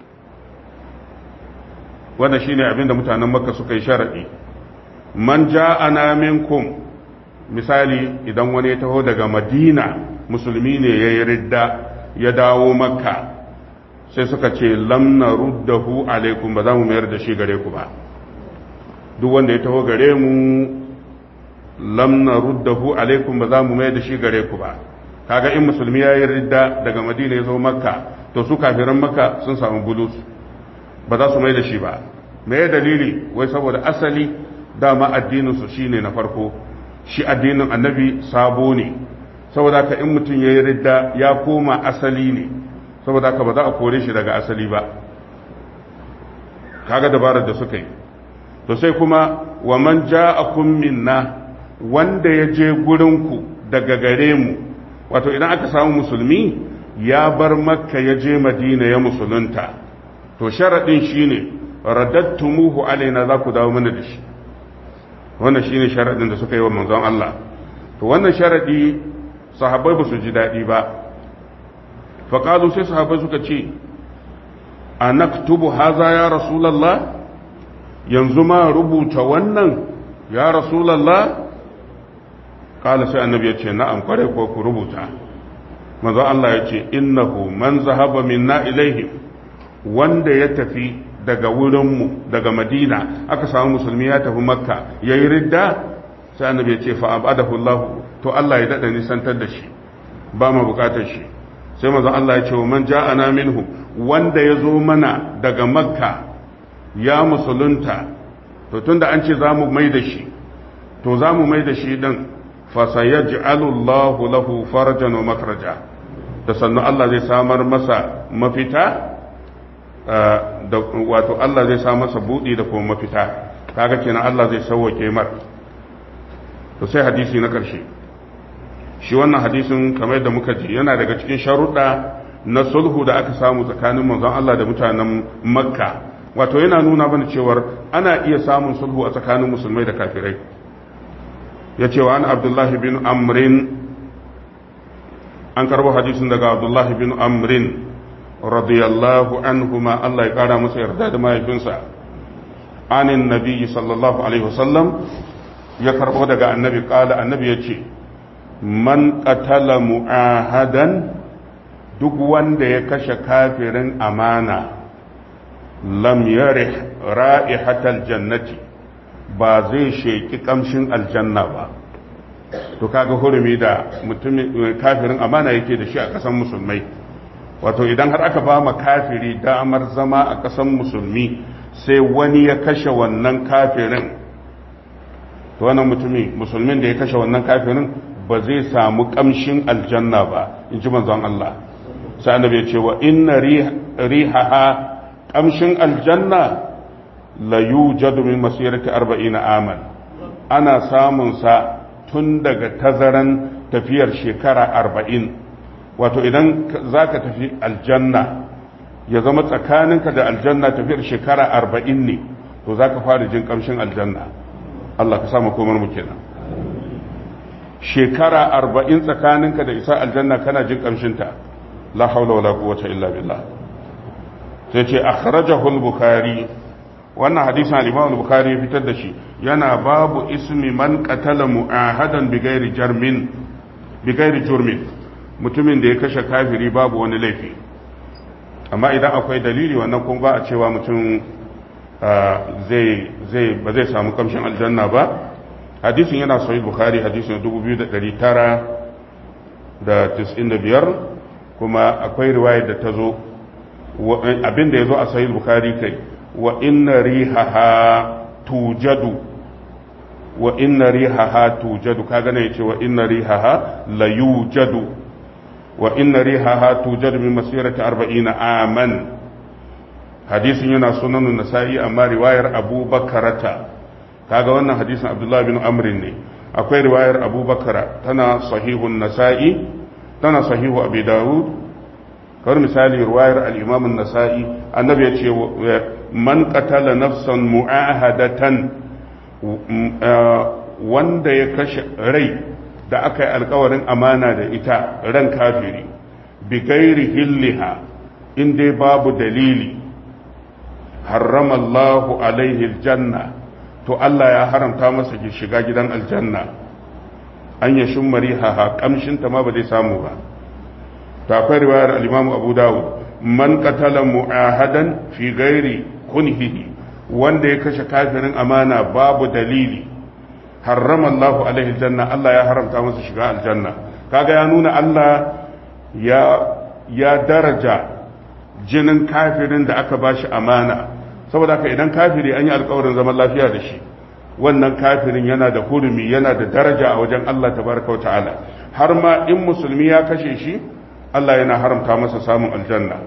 wanda shine abinda mutanen makka suka yi sharadi man ja'ana minkum misali idan wani ya taho daga madina musulmi ne ya yi ridda ya dawo makka sai suka ce lamna ruddahu alaikum ba za mu mayar da shi gare ku ba duk wanda ya taho gare mu lamna ruddahu alaikum ba za mu mayar da shi gare ku ba kaga in musulmi ya yi ridda daga madina ya zo makka to su kafiran makka sun samu bulus ba za su mai da shi ba me dalili wai saboda asali dama addinin su shine na farko shi addinin annabi sabo ne saboda ka in mutum ya yi ridda ya koma asali ne saboda ka ba za a kore shi daga asali ba kaga dabarar da suka yi to sai kuma wa man ja'akum minna wanda ya je gurinku daga gare mu wato idan aka samu musulmi ya bar makka ya je madina ya musulunta to sharadin shine raddattumuhu alaina za ku dawo mana da shi wannan shine sharadin da suka yi wa manzon Allah to wannan sharadi sahabbai ba su ji daɗi ba faƙalu sai sahabbai suka ce a naktubu haza ya rasulallah yanzu ma rubuta wannan ya rasulallah ƙala sai annabi ya ce na'am kwarai ko ku rubuta manzo Allah ya ce innahu man zahaba minna ilaihim, wanda ya tafi daga wurinmu daga Madina aka samu musulmi ya tafi Makka yayi ridda, sai annabi ya ce fa abadahu Allah, to Allah ya dada nisantar da shi, ba mu bukatar shi. sai manzo Allah ya ce man ja'ana minhu, wanda ya zo mana daga Makka ya musulunta, to tunda an ce za mu mai da shi, to za mu mai da shi din fasayaj'alu Allahu lahu farajan wa makhraja, da sannu Allah zai samar masa mafita, da wato Allah zai sa masa budi da kuma mafita, kaga kenan Allah zai sauwake mar. to sai hadisi na karshe, shi wannan hadisin kamar da muka ji yana daga cikin sharuɗa na sulhu da aka samu tsakanin manzon Allah da mutanen Makka, wato yana nuna mana cewar ana iya samun sulhu a tsakanin musulmai da kafirai. ya ce wa an Abdullahi bin Amrin, an karbo hadisin daga Abdullahi bin Amrin radiyallahu anhuma, Allah ya kara masa yarda da mahaifinsa, anin nabiyyi sallallahu alaihi wasallam, ya karbo daga annabi kala, annabi ya ce man qatala mu'ahadan, duk wanda ya kashe kafirin amana, lam yarih ra'ihatal jannati, ba zai sheki kamshin aljanna ba. to kaga hurumi da mutumin kafirin amana yake da shi a kasan musulmai, wato idan har aka ba ma kafiri damar zama a kasan musulmi sai wani ya kashe wannan kafirin, to wannan mutumi musulmin da ya kashe wannan kafirin ba zai samu kamshin aljanna ba, in ji manzon Allah. sai annabi ya ce wa inna rihaha, kamshin aljanna la yujadu min masirati arba'ina aman, ana samun sa tun daga tazaran tafiyar shekara arba'in. wato idan zaka tafi aljanna ya zama tsakaninka da aljanna tafiyar shekara arba'in ne, to zaka fara jin kamshin aljanna. Allah ka sa mu komar mu kenan. shekara arba'in tsakaninka da isa aljanna kana jin kamshinta, la haula wala quwwata illa billah. sai ce akhrajahu al-bukhari, wannan hadisin al-imam al-bukhari ya fitar da shi, yana babu ismi man qatala mu'ahadan bighairi jarmin bighairi jurmin, mutumin da ya kashe kafiri babu wani laifi. amma idan akwai dalili wannan kuma ba a cewa mutum zai zai ba zai samu kamshin aljanna ba. hadisin yana sahih bukhari, hadisin dubu biyu da ɗari tara da tis'in da biyar, kuma akwai riwayar da ta zo abin da ya zo a sahih bukhari kai, wa inna rihaha tujadu, wa inna rihaha tujadu, kaga ne yace wa inna rihaha la yujadu, wa inna rihaha tujadu min masirati arba'ina aman. hadisin yana sunan nasa'i amma riwayar abubakarata, kaga wannan hadisin abdullahi bin amrin ne. akwai riwayar abubakara tana sahihun nasa'i, tana sahihu abi dawud. kawai misali riwayar al-imam an-nasa'i, annabi ya ce man qatala nafsan mu'ahadatan, wanda ya kashe rai da aka yi alkawarin amana da ita, ran kafiri, bi gairi hilliha, in dai babu dalili, harrama Allahu alaihi aljanna, to Allah ya haramta masa shiga gidan aljanna. an ya shummari ha kamshinta ma ba zai samu ba. ta akwai riwayar al-Imam Abu Dawud, man qatala mu'ahadan fi gairi kunhihi, wanda ya kashe kafirin amana babu dalili, harrama Allahu alaihi aljanna, Allah ya haramta masa shiga aljanna. kaga ya nuna Allah ya ya daraja jinin kafirin da aka bashi amana, saboda haka idan kafiri an yi alkawarin zaman lafiya da shi, wannan kafirin yana da hurumi, yana da daraja a wajen Allah tabaraka wa ta'ala. har ma in musulmi ya kashe shi, Allah yana haramta masa samun aljanna.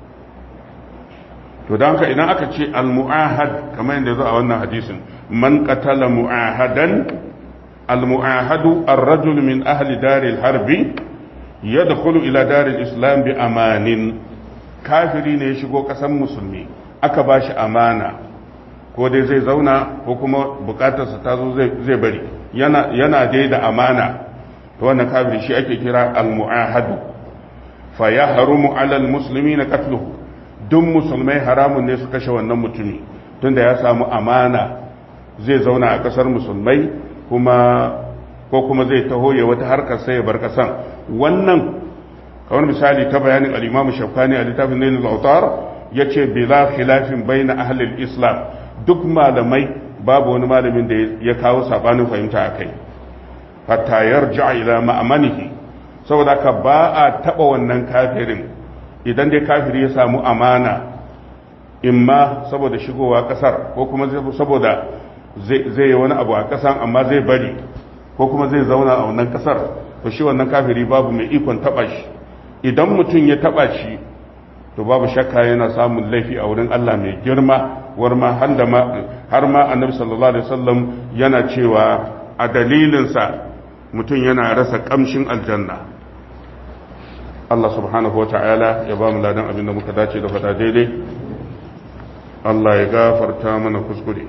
to dan haka idan aka ce al-mu'ahad, kamar yadda zo a wannan hadisin, man qatala mu'ahadan, al-mu'ahadu ar-rajul min ahli daril harbi yadkhulu ila daril islam bi amanin. kafiri ne ya shigo kasan musulmi, aka bashi amana, ko dai zai zauna ko kuma bukatarsa ta zo zai bari, yana yana dai da amana, to wannan kafiri shi ake kira al-mu'ahadu. fa yahrumu 'ala al-muslimina qatluhu, duk musulmai haramun ne su kashe wannan mutumi, tunda ya samu amana zai zauna a kasar musulmai, kuma ko kuma zai taho ya wata harkar sai ya bar kasan. wannan kawai misali ta bayanin al-Imam Shawkani a littafin Nailul Awtar yace bila khilafin baina ahli al-Islam duk malamai babu wani malamin da ya kawo sabanin fahimta akai hatta yarja ila ma'amanihi saboda ka ba a taba wannan kafirin idan dai kafiri ya samu amana imma saboda shigowa kasar ko kuma saboda zai yi wani abu a kasan amma zai bari ko kuma zai zauna a wannan kasar to shi wannan kafiri babu mai ikon taba shi idan mutum ya taba shi to babu shakka yana samun laifi a wurin Allah mai girma war ma har ma annabi sallallahu alaihi wasallam yana cewa a dalilinsa mutum yana rasa kamshin aljanna Allah subhanahu wa ta'ala ya ba mu ladan abin da muka dace da fada daidai Allah ya gafarta mana kuskure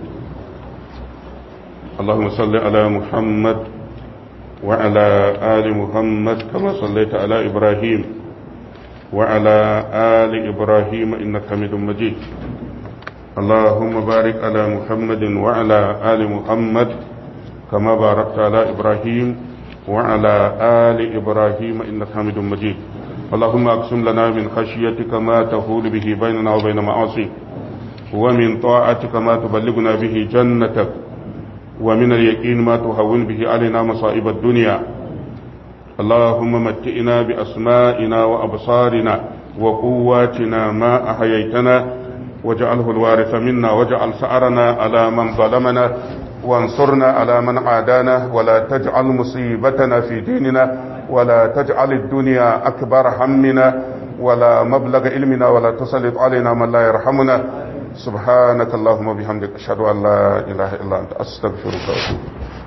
Allahumma salli ala Muhammad wa ala ali Muhammad kama sallaita ala Ibrahim wa ala ali Ibrahim innaka Hamidum Majid Allahumma barik ala Muhammadin wa ala ali Muhammad kama barakta ala Ibrahim وعلى آل إبراهيم إنك حميد مجيد اللهم أقسم لنا من خشيتك ما تحول به بيننا وبين معاصيك ومن طاعتك ما تبلغنا به جنتك ومن اليقين ما تهون به علينا مصائب الدنيا اللهم متئنا بأسمائنا وأبصارنا وقواتنا ما أحييتنا واجعله الوارث منا واجعل سعرنا على من ظلمنا وانصرنا على من عادانا ولا تجعل مصيبتنا في ديننا ولا تجعل الدنيا أكبر همنا ولا مبلغ علمنا ولا تسلط علينا من لا يرحمنا سبحانك اللهم وبحمدك أشهد أن لا إله إلا أنت أستغفرك وأتوب